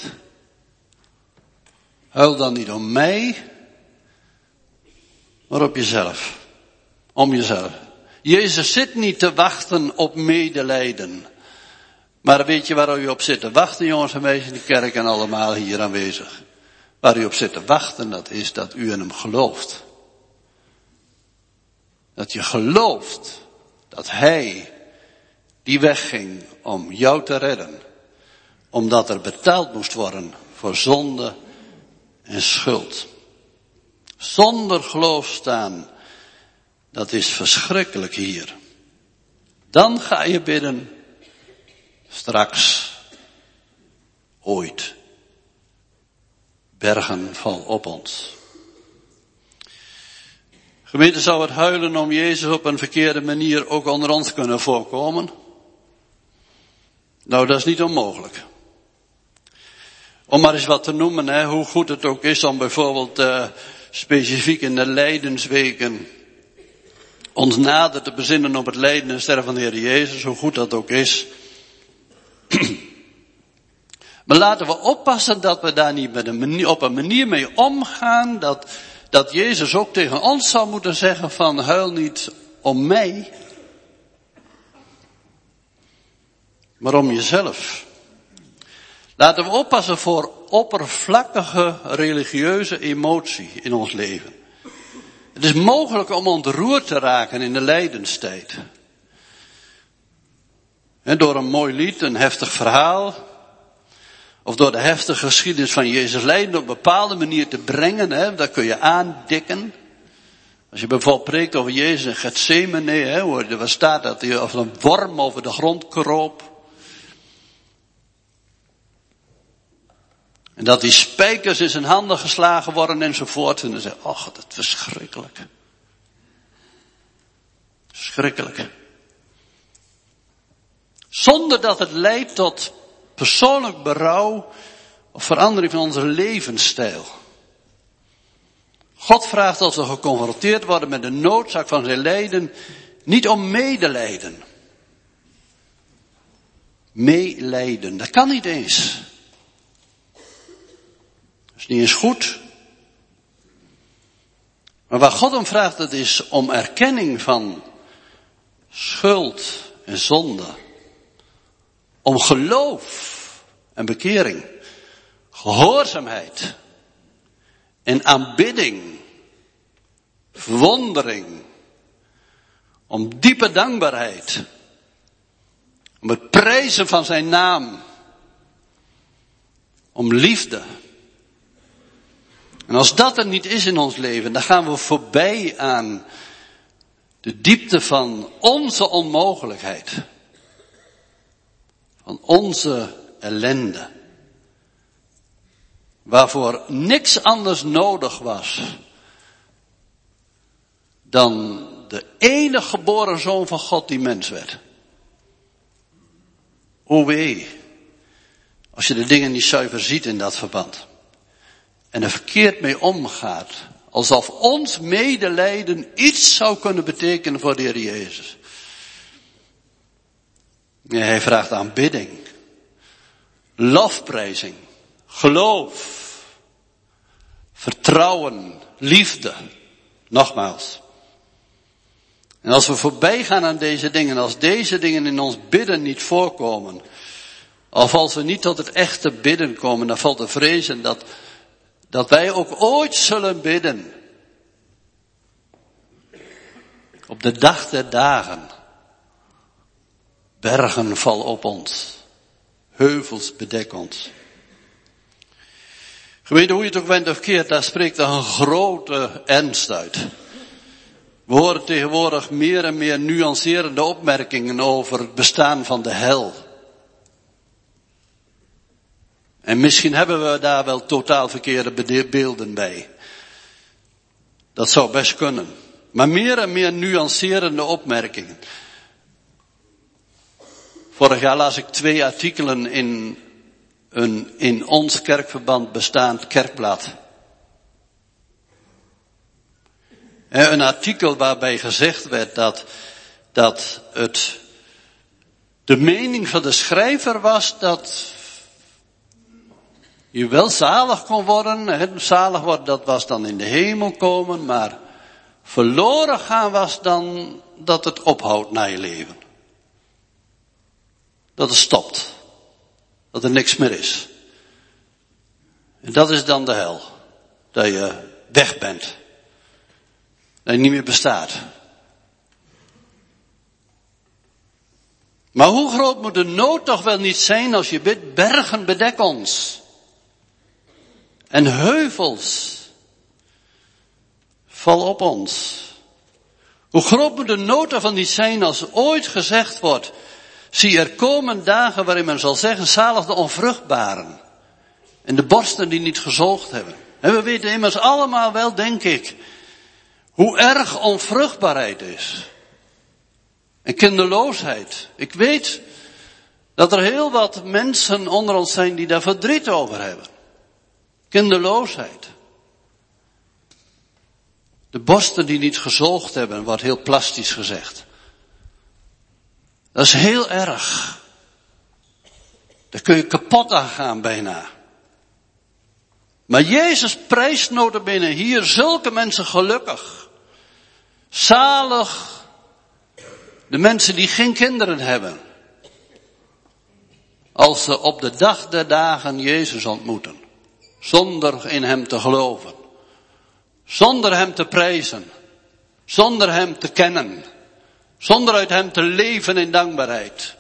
huil dan niet om mij, maar op jezelf. Om jezelf. Jezus zit niet te wachten op medelijden. Maar weet je waar u op zit te wachten, jongens en meisjes in de kerk en allemaal hier aanwezig? Waar u op zit te wachten, dat is dat u in hem gelooft. Dat je gelooft dat hij die wegging om jou te redden. Omdat er betaald moest worden voor zonde en schuld. Zonder geloof staan, dat is verschrikkelijk hier. Dan ga je bidden, straks, ooit. Bergen val op ons. Gemeente, zou het huilen om Jezus op een verkeerde manier ook onder ons kunnen voorkomen? Nou, dat is niet onmogelijk. Om maar eens wat te noemen, hoe goed het ook is om bijvoorbeeld specifiek in de lijdensweken ons nader te bezinnen op het lijden en sterven van de Heer Jezus, hoe goed dat ook is. Maar laten we oppassen dat we daar niet op een manier mee omgaan dat Jezus ook tegen ons zou moeten zeggen van huil niet om mij, maar om jezelf. Laten we oppassen voor oppervlakkige religieuze emotie in ons leven. Het is mogelijk om ontroerd te raken in de lijdenstijd. Door een mooi lied, een heftig verhaal, of door de heftige geschiedenis van Jezus lijden op een bepaalde manier te brengen, dat kun je aandikken. Als je bijvoorbeeld preekt over Jezus in Gethsemane, waar staat dat hij als een worm over de grond kroop. En dat die spijkers in zijn handen geslagen worden enzovoort. En dan zeg je, oh, dat is verschrikkelijk. Verschrikkelijk. Zonder dat het leidt tot persoonlijk berouw of verandering van onze levensstijl. God vraagt als we geconfronteerd worden met de noodzaak van zijn lijden, niet om medelijden. Meelijden, dat kan niet eens. Dat is niet eens goed. Maar waar God om vraagt, dat is om erkenning van schuld en zonde. Om geloof en bekering. Gehoorzaamheid. En aanbidding. Verwondering. Om diepe dankbaarheid. Om het prijzen van zijn naam. Om liefde. En als dat er niet is in ons leven, dan gaan we voorbij aan de diepte van onze onmogelijkheid. Van onze ellende. Waarvoor niks anders nodig was dan de enige geboren zoon van God die mens werd. O wee, als je de dingen niet zuiver ziet in dat verband. En er verkeerd mee omgaat, alsof ons medelijden iets zou kunnen betekenen voor de Heer Jezus. Ja, hij vraagt aanbidding, lofprijzing, geloof, vertrouwen, liefde. Nogmaals. En als we voorbij gaan aan deze dingen, als deze dingen in ons bidden niet voorkomen, of als we niet tot het echte bidden komen, dan valt te vrezen dat wij ook ooit zullen bidden. Op de dag der dagen. Bergen val op ons. Heuvels bedek ons. Gemeente, hoe je het ook went of keert, daar spreekt er een grote ernst uit. We horen tegenwoordig meer en meer nuancerende opmerkingen over het bestaan van de hel. En misschien hebben we daar wel totaal verkeerde beelden bij. Dat zou best kunnen. Maar meer en meer nuancerende opmerkingen. Vorig jaar las ik 2 artikelen in een in ons kerkverband bestaand kerkblad. Een artikel waarbij gezegd werd dat het de mening van de schrijver was dat je wel zalig kon worden. Zalig worden, dat was dan in de hemel komen, maar verloren gaan was dan dat het ophoudt na je leven. Dat het stopt. Dat er niks meer is. En dat is dan de hel. Dat je weg bent. Dat je niet meer bestaat. Maar hoe groot moet de nood toch wel niet zijn als je bidt, bergen bedek ons. En heuvels, val op ons. Hoe groot moet de nood ervan niet zijn als ooit gezegd wordt, zie er komen dagen waarin men zal zeggen, zalig de onvruchtbaren. En de borsten die niet gezoogd hebben. En we weten immers allemaal wel, denk ik, hoe erg onvruchtbaarheid is. En kinderloosheid. Ik weet dat er heel wat mensen onder ons zijn die daar verdriet over hebben. Kinderloosheid. De borsten die niet gezoogd hebben, wordt heel plastisch gezegd. Dat is heel erg. Daar kun je kapot aan gaan bijna. Maar Jezus prijst nota bene hier zulke mensen gelukkig. Zalig. De mensen die geen kinderen hebben. Als ze op de dag der dagen Jezus ontmoeten. Zonder in hem te geloven. Zonder hem te prijzen. Zonder hem te kennen. Zonder uit hem te leven in dankbaarheid.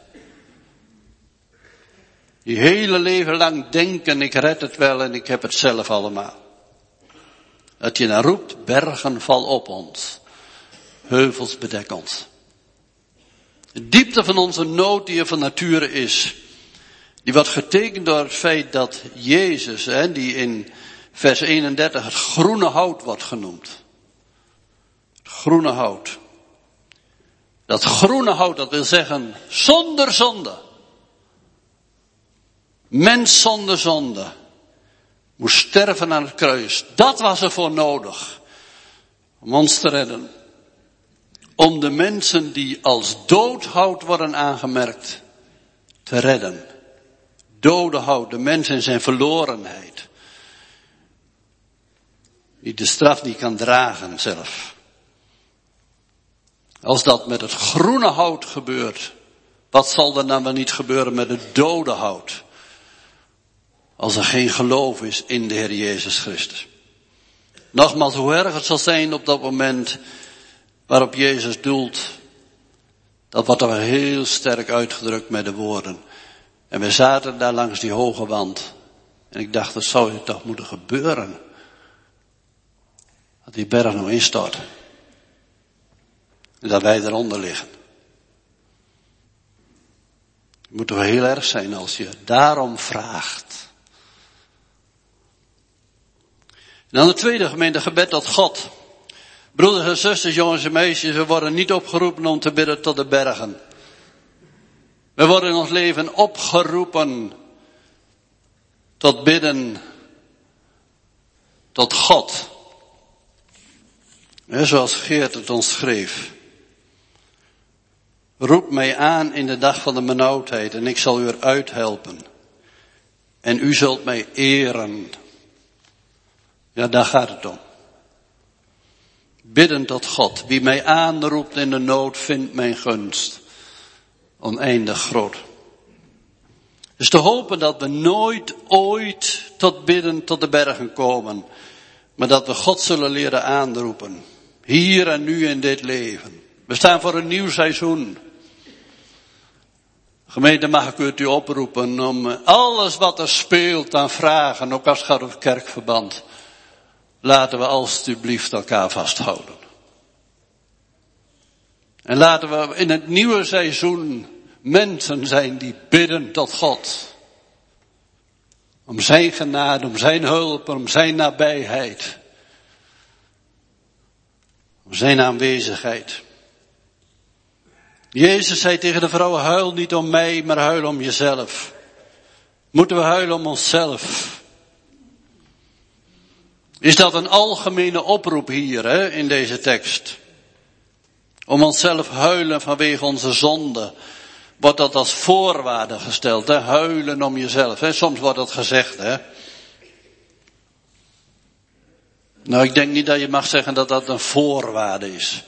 Die hele leven lang denken, ik red het wel en ik heb het zelf allemaal. Dat je dan roept, bergen val op ons. Heuvels bedek ons. De diepte van onze nood die er van nature is. Die wordt getekend door het feit dat Jezus, die in vers 31 het groene hout wordt genoemd. Het groene hout. Dat groene hout, dat wil zeggen zonder zonde. Mens zonder zonde. Moest sterven aan het kruis. Dat was er voor nodig. Om ons te redden. Om de mensen die als doodhout worden aangemerkt te redden. Dode hout, de mens in zijn verlorenheid. Die de straf niet kan dragen zelf. Als dat met het groene hout gebeurt, wat zal er dan wel niet gebeuren met het dode hout? Als er geen geloof is in de Heer Jezus Christus. Nogmaals, hoe erg het zal zijn op dat moment waarop Jezus doelt, dat wordt er heel sterk uitgedrukt met de woorden. En we zaten daar langs die hoge wand. En ik dacht, dat zou je toch moeten gebeuren. Dat die berg nou instort. En dat wij eronder liggen. Het moet toch heel erg zijn als je daarom vraagt. En dan de tweede gemeente, gebed tot God. Broeders en zusters, jongens en meisjes, we worden niet opgeroepen om te bidden tot de bergen. We worden in ons leven opgeroepen tot bidden tot God. Zoals Geert het ons schreef. Roep mij aan in de dag van de benauwdheid en ik zal u eruit helpen. En u zult mij eren. Ja, daar gaat het om. Bidden tot God. Wie mij aanroept in de nood, vindt mijn gunst. Oneindig groot. Dus te hopen dat we nooit ooit tot bidden tot de bergen komen. Maar dat we God zullen leren aanroepen. Hier en nu in dit leven. We staan voor een nieuw seizoen. Gemeente, mag ik u oproepen om alles wat er speelt aan vragen, ook als het gaat over kerkverband. Laten we alstublieft elkaar vasthouden. En laten we in het nieuwe seizoen mensen zijn die bidden tot God. Om zijn genade, om zijn hulp, om zijn nabijheid. Om zijn aanwezigheid. Jezus zei tegen de vrouw, huil niet om mij, maar huil om jezelf. Moeten we huilen om onszelf? Is dat een algemene oproep hier, in deze tekst? Om onszelf huilen vanwege onze zonde. Wordt dat als voorwaarde gesteld, huilen om jezelf. Soms wordt dat gezegd, Nou, ik denk niet dat je mag zeggen dat dat een voorwaarde is.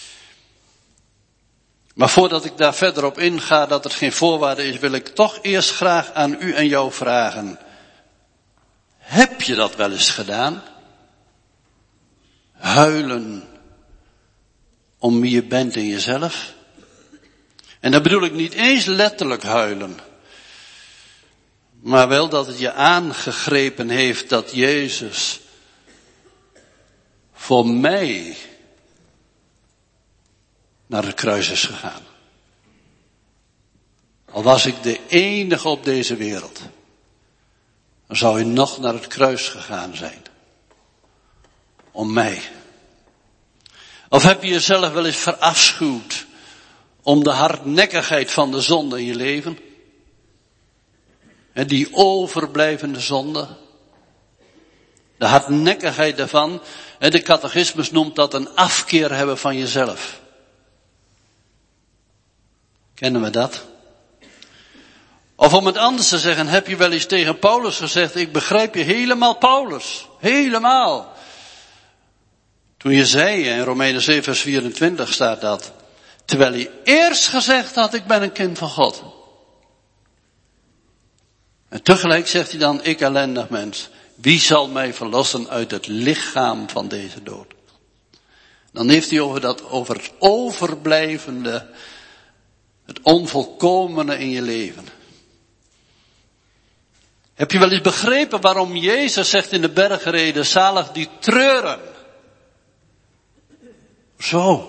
Maar voordat ik daar verder op inga dat het geen voorwaarde is, wil ik toch eerst graag aan u en jou vragen. Heb je dat wel eens gedaan? Huilen om wie je bent in jezelf? En dan bedoel ik niet eens letterlijk huilen. Maar wel dat het je aangegrepen heeft dat Jezus voor mij naar het kruis is gegaan. Al was ik de enige op deze wereld, dan zou hij nog naar het kruis gegaan zijn. Om mij. Of heb je jezelf wel eens verafschuwd om de hardnekkigheid van de zonde in je leven? En die overblijvende zonde. De hardnekkigheid daarvan. En de catechismus noemt dat een afkeer hebben van jezelf. Kennen we dat? Of om het anders te zeggen, heb je wel eens tegen Paulus gezegd, ik begrijp je helemaal, Paulus. Helemaal. Toen je zei, in Romeinen 7 vers 24 staat dat. Terwijl hij eerst gezegd had, ik ben een kind van God. En tegelijk zegt hij dan, ik ellendig mens. Wie zal mij verlossen uit het lichaam van deze dood? Dan heeft hij over het overblijvende, het onvolkomene in je leven. Heb je wel eens begrepen waarom Jezus zegt in de bergreden, zalig die treuren? Zo.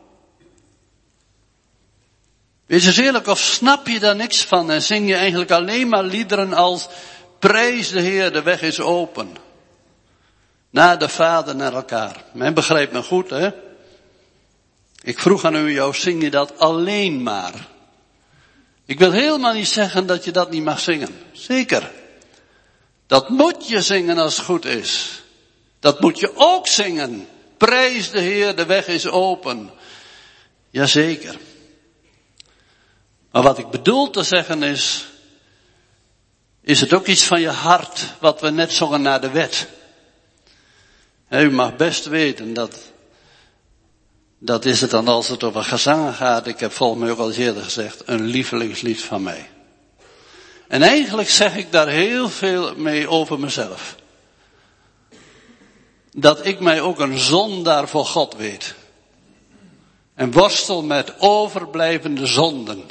Wees eens eerlijk, of snap je daar niks van en zing je eigenlijk alleen maar liederen als prijs de Heer, de weg is open. Naar de Vader, naar elkaar. Men begrijpt me goed, hè? Ik vroeg aan jou, zing je dat alleen maar? Ik wil helemaal niet zeggen dat je dat niet mag zingen. Zeker. Dat moet je zingen als het goed is. Dat moet je ook zingen. Prijs de Heer, de weg is open. Jazeker. Maar wat ik bedoel te zeggen is het ook iets van je hart, wat we net zongen naar de wet. U mag best weten dat is het dan als het over gezangen gaat, ik heb volgens mij ook al eens eerder gezegd, een lievelingslied van mij. En eigenlijk zeg ik daar heel veel mee over mezelf. Dat ik mij ook een zondaar voor God weet. En worstel met overblijvende zonden.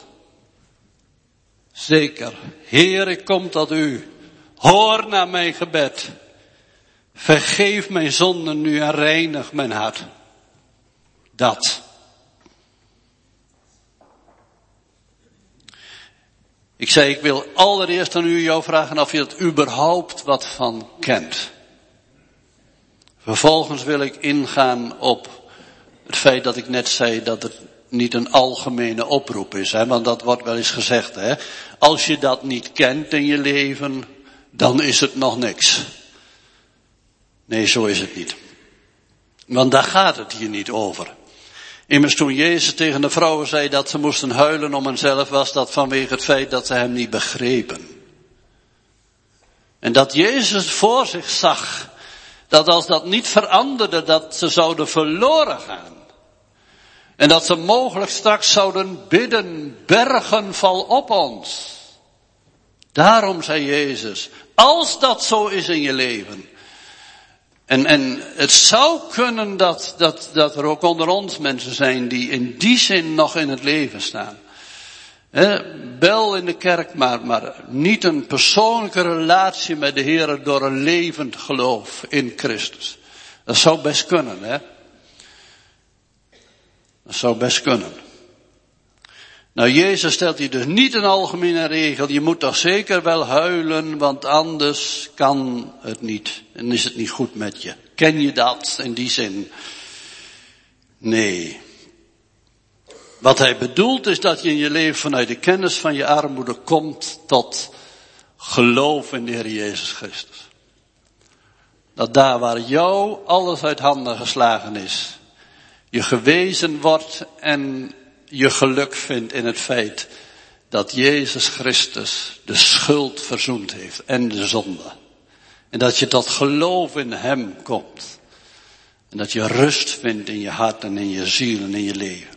Zeker. Heer, ik kom tot u. Hoor naar mijn gebed. Vergeef mijn zonden nu en reinig mijn hart. Dat. Ik zei, ik wil allereerst aan jou vragen of je er überhaupt wat van kent. Vervolgens wil ik ingaan op het feit dat ik net zei dat het niet een algemene oproep is, hè, want dat wordt wel eens gezegd, hè. Als je dat niet kent in je leven, dan is het nog niks. Nee, zo is het niet. Want daar gaat het hier niet over. Immers toen Jezus tegen de vrouwen zei dat ze moesten huilen om henzelf, was dat vanwege het feit dat ze hem niet begrepen. En dat Jezus voor zich zag, dat als dat niet veranderde, dat ze zouden verloren gaan. En dat ze mogelijk straks zouden bidden, bergen val op ons. Daarom zei Jezus, als dat zo is in je leven. En het zou kunnen dat er ook onder ons mensen zijn die in die zin nog in het leven staan. Wel in de kerk, maar niet een persoonlijke relatie met de Heer door een levend geloof in Christus. Dat zou best kunnen, hè. Dat zou best kunnen. Nou, Jezus stelt hier dus niet een algemene regel. Je moet toch zeker wel huilen, want anders kan het niet. En is het niet goed met je. Ken je dat in die zin? Nee. Wat hij bedoelt is dat je in je leven vanuit de kennis van je armoede komt tot geloof in de Heer Jezus Christus. Dat daar waar jou alles uit handen geslagen is, je gewezen wordt en je geluk vindt in het feit dat Jezus Christus de schuld verzoend heeft en de zonde. En dat je tot geloof in hem komt. En dat je rust vindt in je hart en in je ziel en in je leven.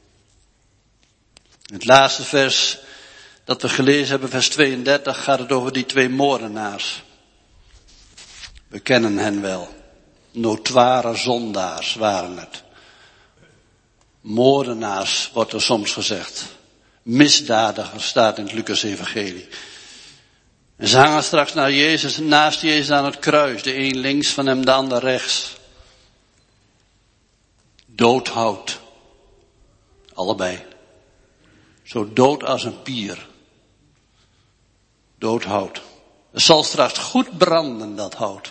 Het laatste vers dat we gelezen hebben, vers 32, gaat het over die 2 moordenaars. We kennen hen wel. Notoire zondaars waren het. Moordenaars wordt er soms gezegd. Misdadigers staat in het Lucas-evangelie. En ze hangen straks naast Jezus aan het kruis. De een links van hem, de ander rechts. Doodhout. Allebei. Zo dood als een pier. Doodhout. Het zal straks goed branden, dat hout.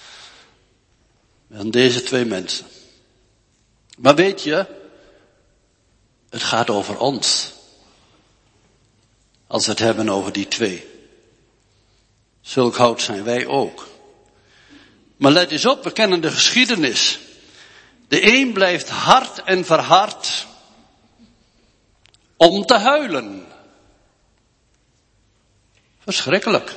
Van deze 2 mensen. Maar weet je, het gaat over ons. Als we het hebben over die 2. Zulk hout zijn wij ook. Maar let eens op, we kennen de geschiedenis. De een blijft hard en verhard om te huilen. Verschrikkelijk.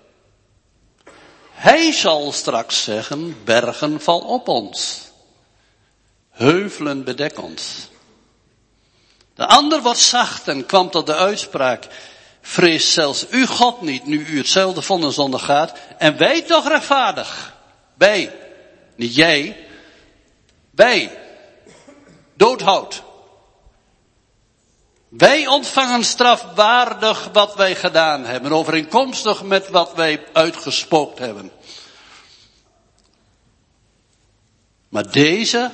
Hij zal straks zeggen, bergen val op ons. Heuvelen bedek ons. De ander wordt zacht en kwam tot de uitspraak, vreest zelfs u God niet, nu u hetzelfde vonnis ondergaat, en wij toch rechtvaardig. Wij, niet jij, wij, doodhout. Wij ontvangen strafwaardig wat wij gedaan hebben, overeenkomstig met wat wij uitgespookt hebben. Maar deze,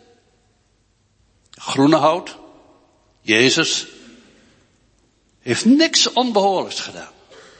groene hout, Jezus, heeft niks onbehoorlijks gedaan.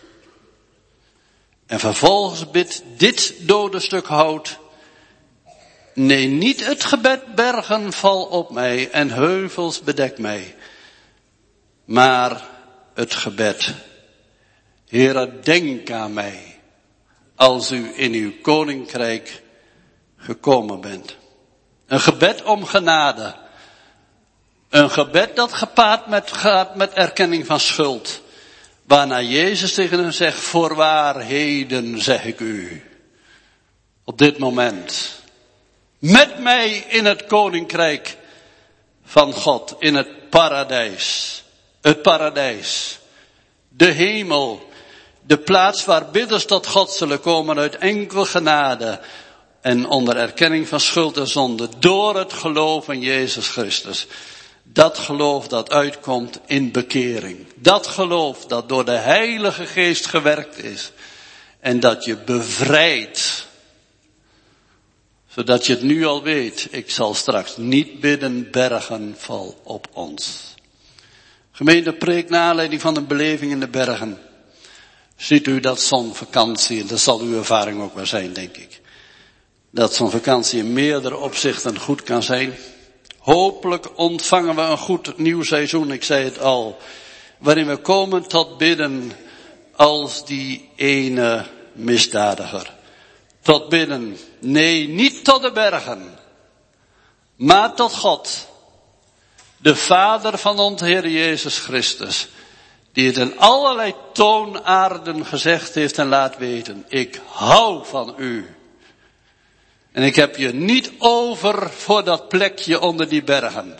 En vervolgens bidt dit dode stuk hout, nee, niet het gebed bergen val op mij en heuvels bedek mij, maar het gebed, Heere, denk aan mij als u in uw koninkrijk gekomen bent. Een gebed om genade. Een gebed dat gepaard gaat met erkenning van schuld. Waarna Jezus tegen hem zegt, voorwaar heden zeg ik u. Op dit moment. Met mij in het koninkrijk van God. In het paradijs. Het paradijs. De hemel. De plaats waar bidders tot God zullen komen uit enkel genade. En onder erkenning van schuld en zonde. Door het geloof in Jezus Christus. Dat geloof dat uitkomt in bekering. Dat geloof dat door de Heilige Geest gewerkt is. En dat je bevrijdt. Zodat je het nu al weet. Ik zal straks niet bidden, bergen val op ons. Gemeente, preek naar aanleiding van een beleving in de bergen. Ziet u dat zo'n vakantie, en dat zal uw ervaring ook wel zijn, denk ik. Dat zo'n vakantie in meerdere opzichten goed kan zijn. Hopelijk ontvangen we een goed nieuw seizoen, ik zei het al. Waarin we komen tot bidden als die ene misdadiger. Tot bidden, nee, niet tot de bergen, maar tot God. De Vader van onze Heer Jezus Christus. Die het in allerlei toonaarden gezegd heeft en laat weten. Ik hou van u. En ik heb je niet over voor dat plekje onder die bergen.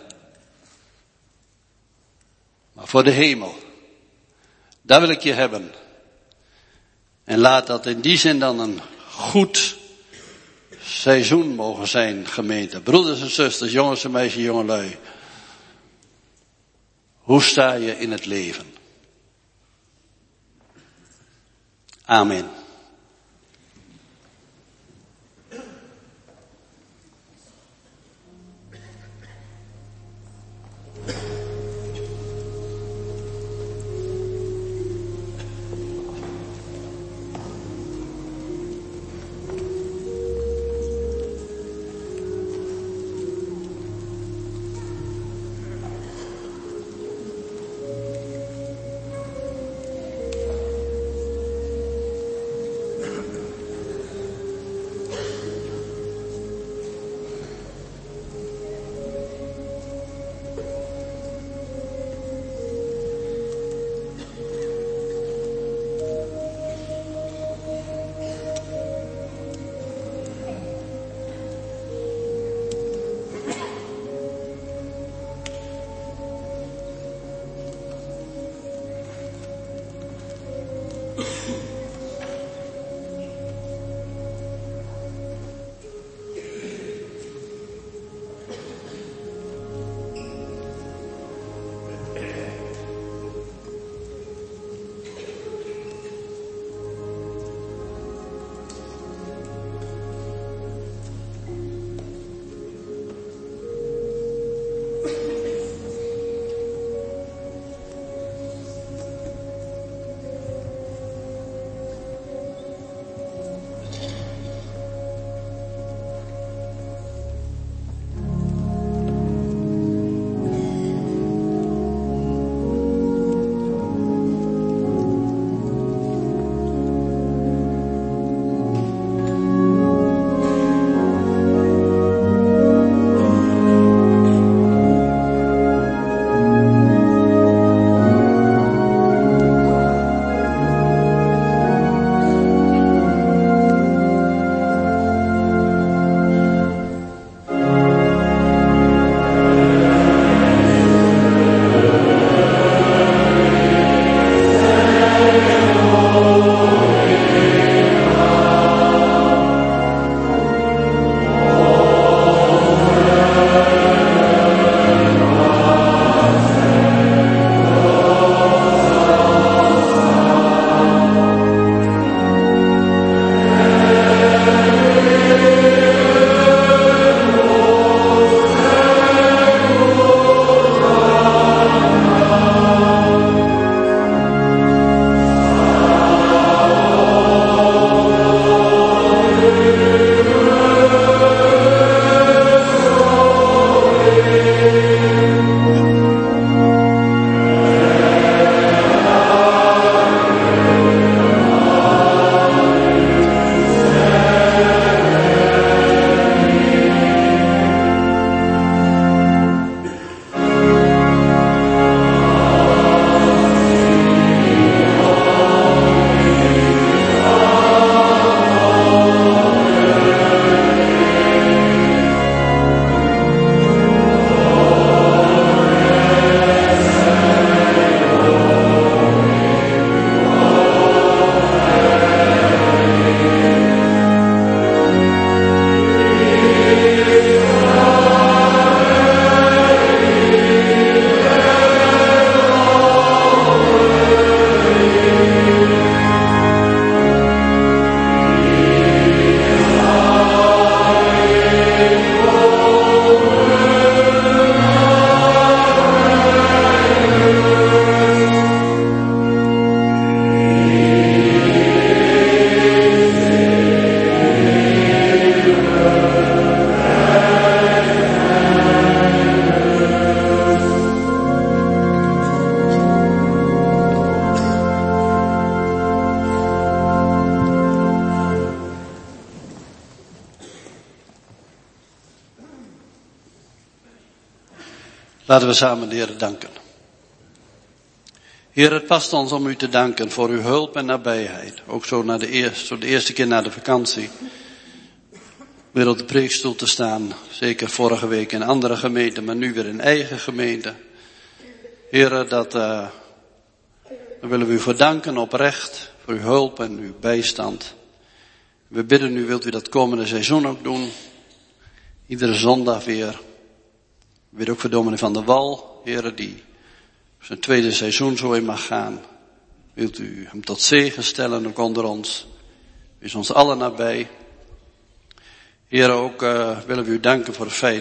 Maar voor de hemel. Daar wil ik je hebben. En laat dat in die zin dan een goed seizoen mogen zijn, gemeente. Broeders en zusters, jongens en meisjes, jongelui. Hoe sta je in het leven? Amen. Laten we samen de Heer danken. Heer, het past ons om u te danken voor uw hulp en nabijheid. Ook zo de eerste keer na de vakantie. Weer op de preekstoel te staan. Zeker vorige week in andere gemeenten, maar nu weer in eigen gemeente. Heer, daar willen we u voor danken oprecht. Voor uw hulp en uw bijstand. We bidden u, wilt u dat komende seizoen ook doen. Iedere zondag weer. Weer ook voor dominee Van der Wal, Heer, die zijn tweede seizoen zo in mag gaan. Wilt u hem tot zegen stellen, ook onder ons. Wees ons allen nabij. Heer, ook willen we u danken voor het feit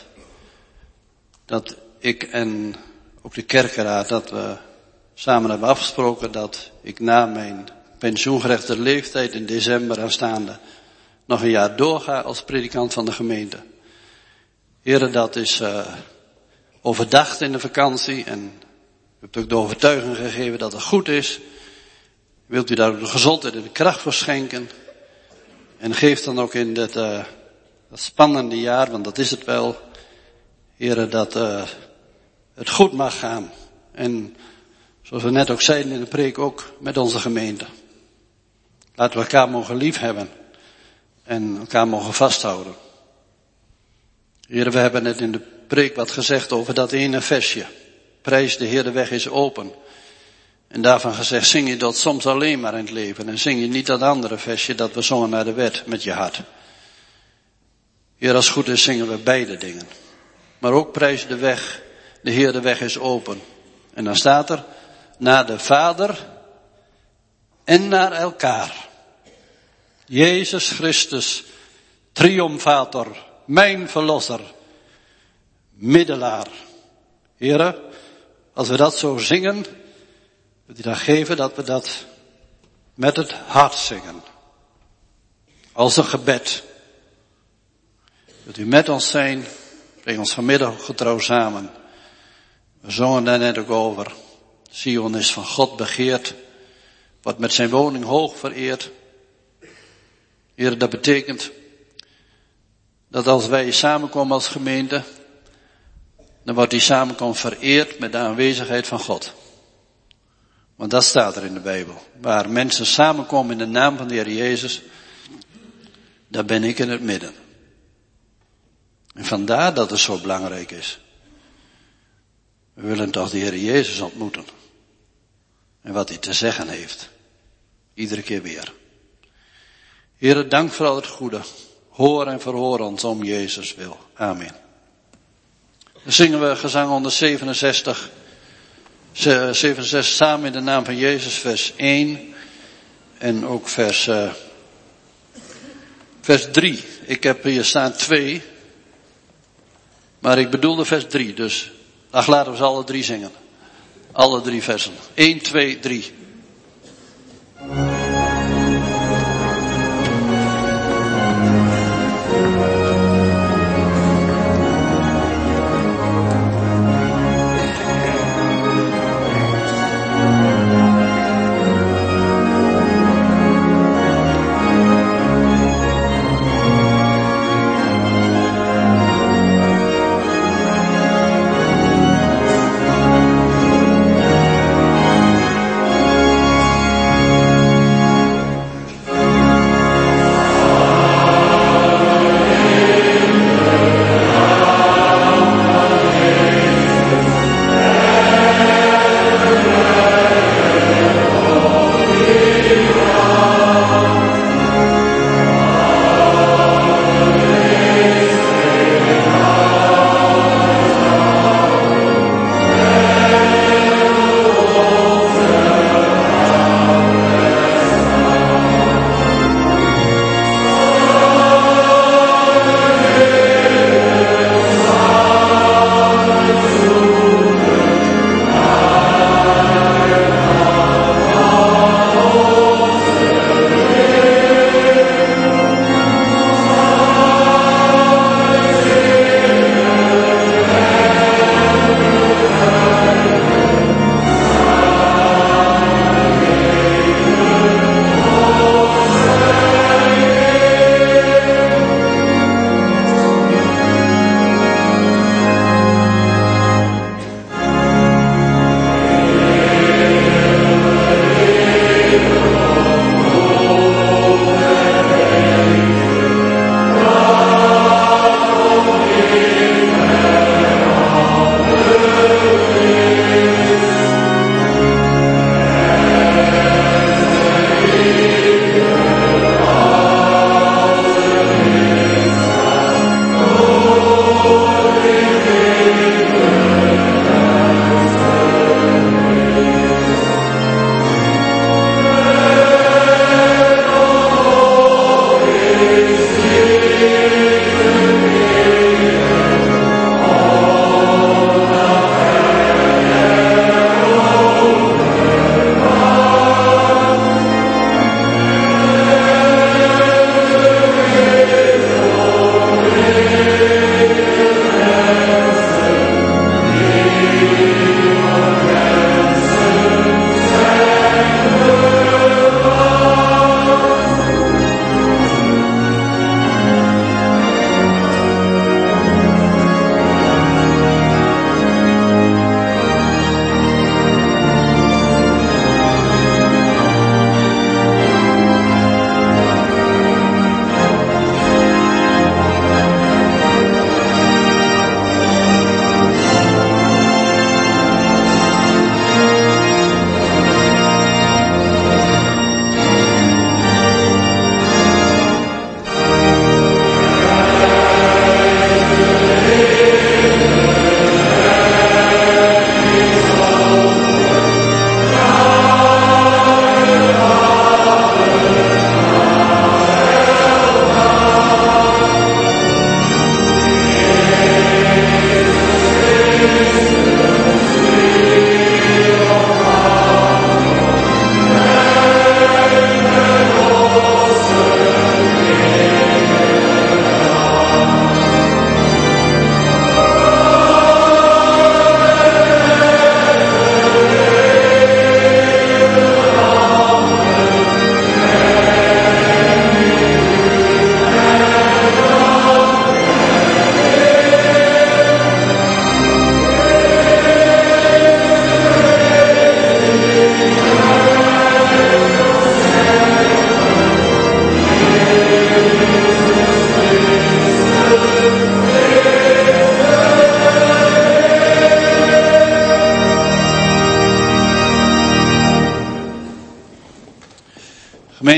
dat ik en ook de kerkenraad, dat we samen hebben afgesproken dat ik na mijn pensioengerechtigde leeftijd in december aanstaande nog een jaar doorga als predikant van de gemeente. Heer, dat is overdacht in de vakantie en u hebt ook de overtuiging gegeven dat het goed is. Wilt u daar ook de gezondheid en de kracht voor schenken. En geef dan ook in dat spannende jaar, want dat is het wel, Heer, dat het goed mag gaan. En zoals we net ook zeiden in de preek, ook met onze gemeente. Laten we elkaar mogen liefhebben en elkaar mogen vasthouden. Heer, we hebben net in de preek wat gezegd over dat ene versje. Prijs de Heer, de weg is open. En daarvan gezegd, zing je dat soms alleen maar in het leven. En zing je niet dat andere versje dat we zongen naar de wet met je hart. Heer, als het goed is zingen we beide dingen. Maar ook prijs de weg, de Heer, de weg is open. En dan staat er, naar de Vader en naar elkaar. Jezus Christus, triomfator, mijn verlosser, middelaar. Heere, als we dat zo zingen, wil u dan geven dat we dat met het hart zingen. Als een gebed. Wilt u met ons zijn, breng ons vanmiddag getrouw samen. We zongen daar net ook over. Sion is van God begeerd, wordt met zijn woning hoog vereerd. Heer, dat betekent dat als wij samenkomen als gemeente, dan wordt die samenkomst vereerd met de aanwezigheid van God. Want dat staat er in de Bijbel. Waar mensen samenkomen in de naam van de Heer Jezus, daar ben ik in het midden. En vandaar dat het zo belangrijk is. We willen toch de Heer Jezus ontmoeten. En wat hij te zeggen heeft. Iedere keer weer. Heere, dank voor al het goede. Hoor en verhoor ons om Jezus wil. Amen. Dan zingen we gezang 167. 67 samen in de naam van Jezus, vers 1. En ook vers 3. Ik heb hier staan 2. Maar ik bedoelde vers 3. Dus laten we ze alle 3 zingen. Alle 3 versen. 1, 2, 3.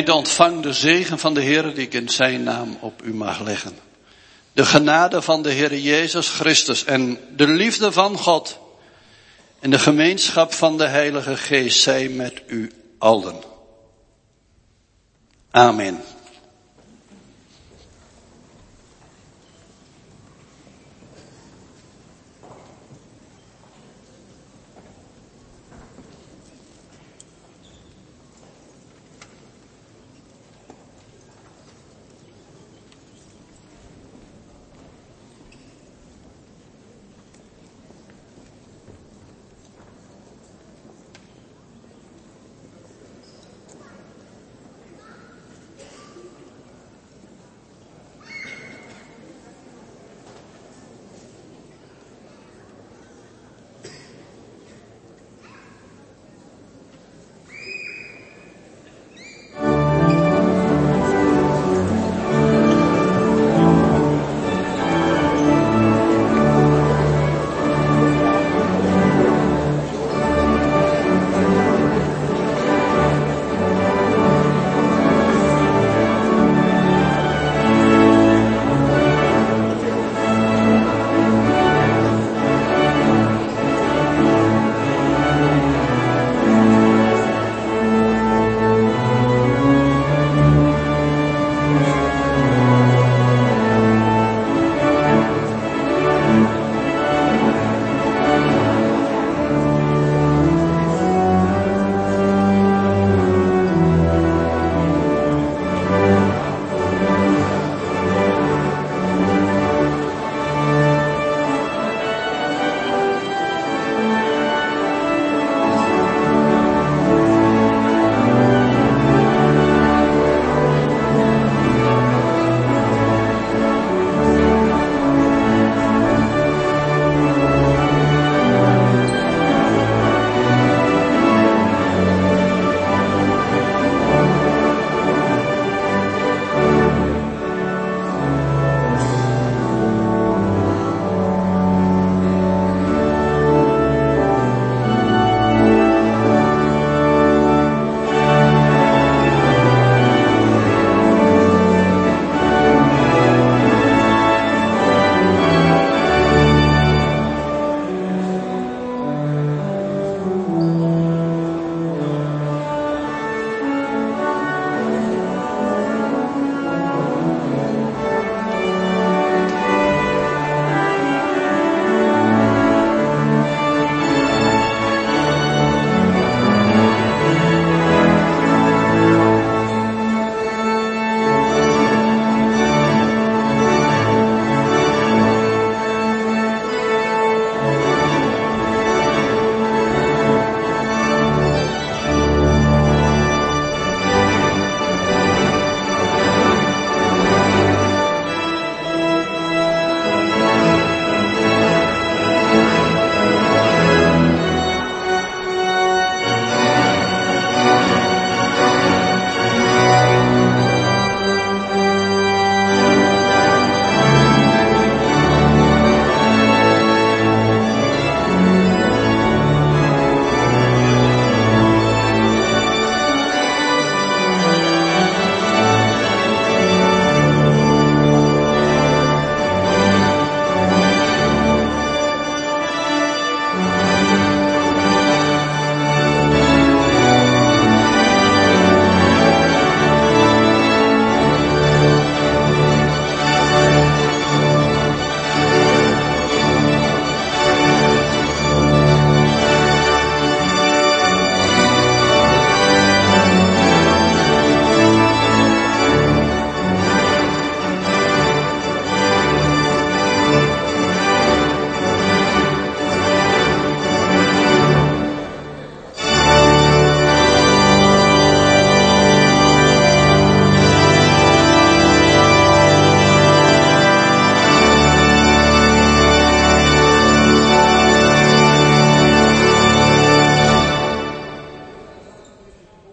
gemeente, ontvang de zegen van de Heer die ik in zijn naam op u mag leggen. De genade van de Heer Jezus Christus en de liefde van God en de gemeenschap van de Heilige Geest zij met u allen. Amen.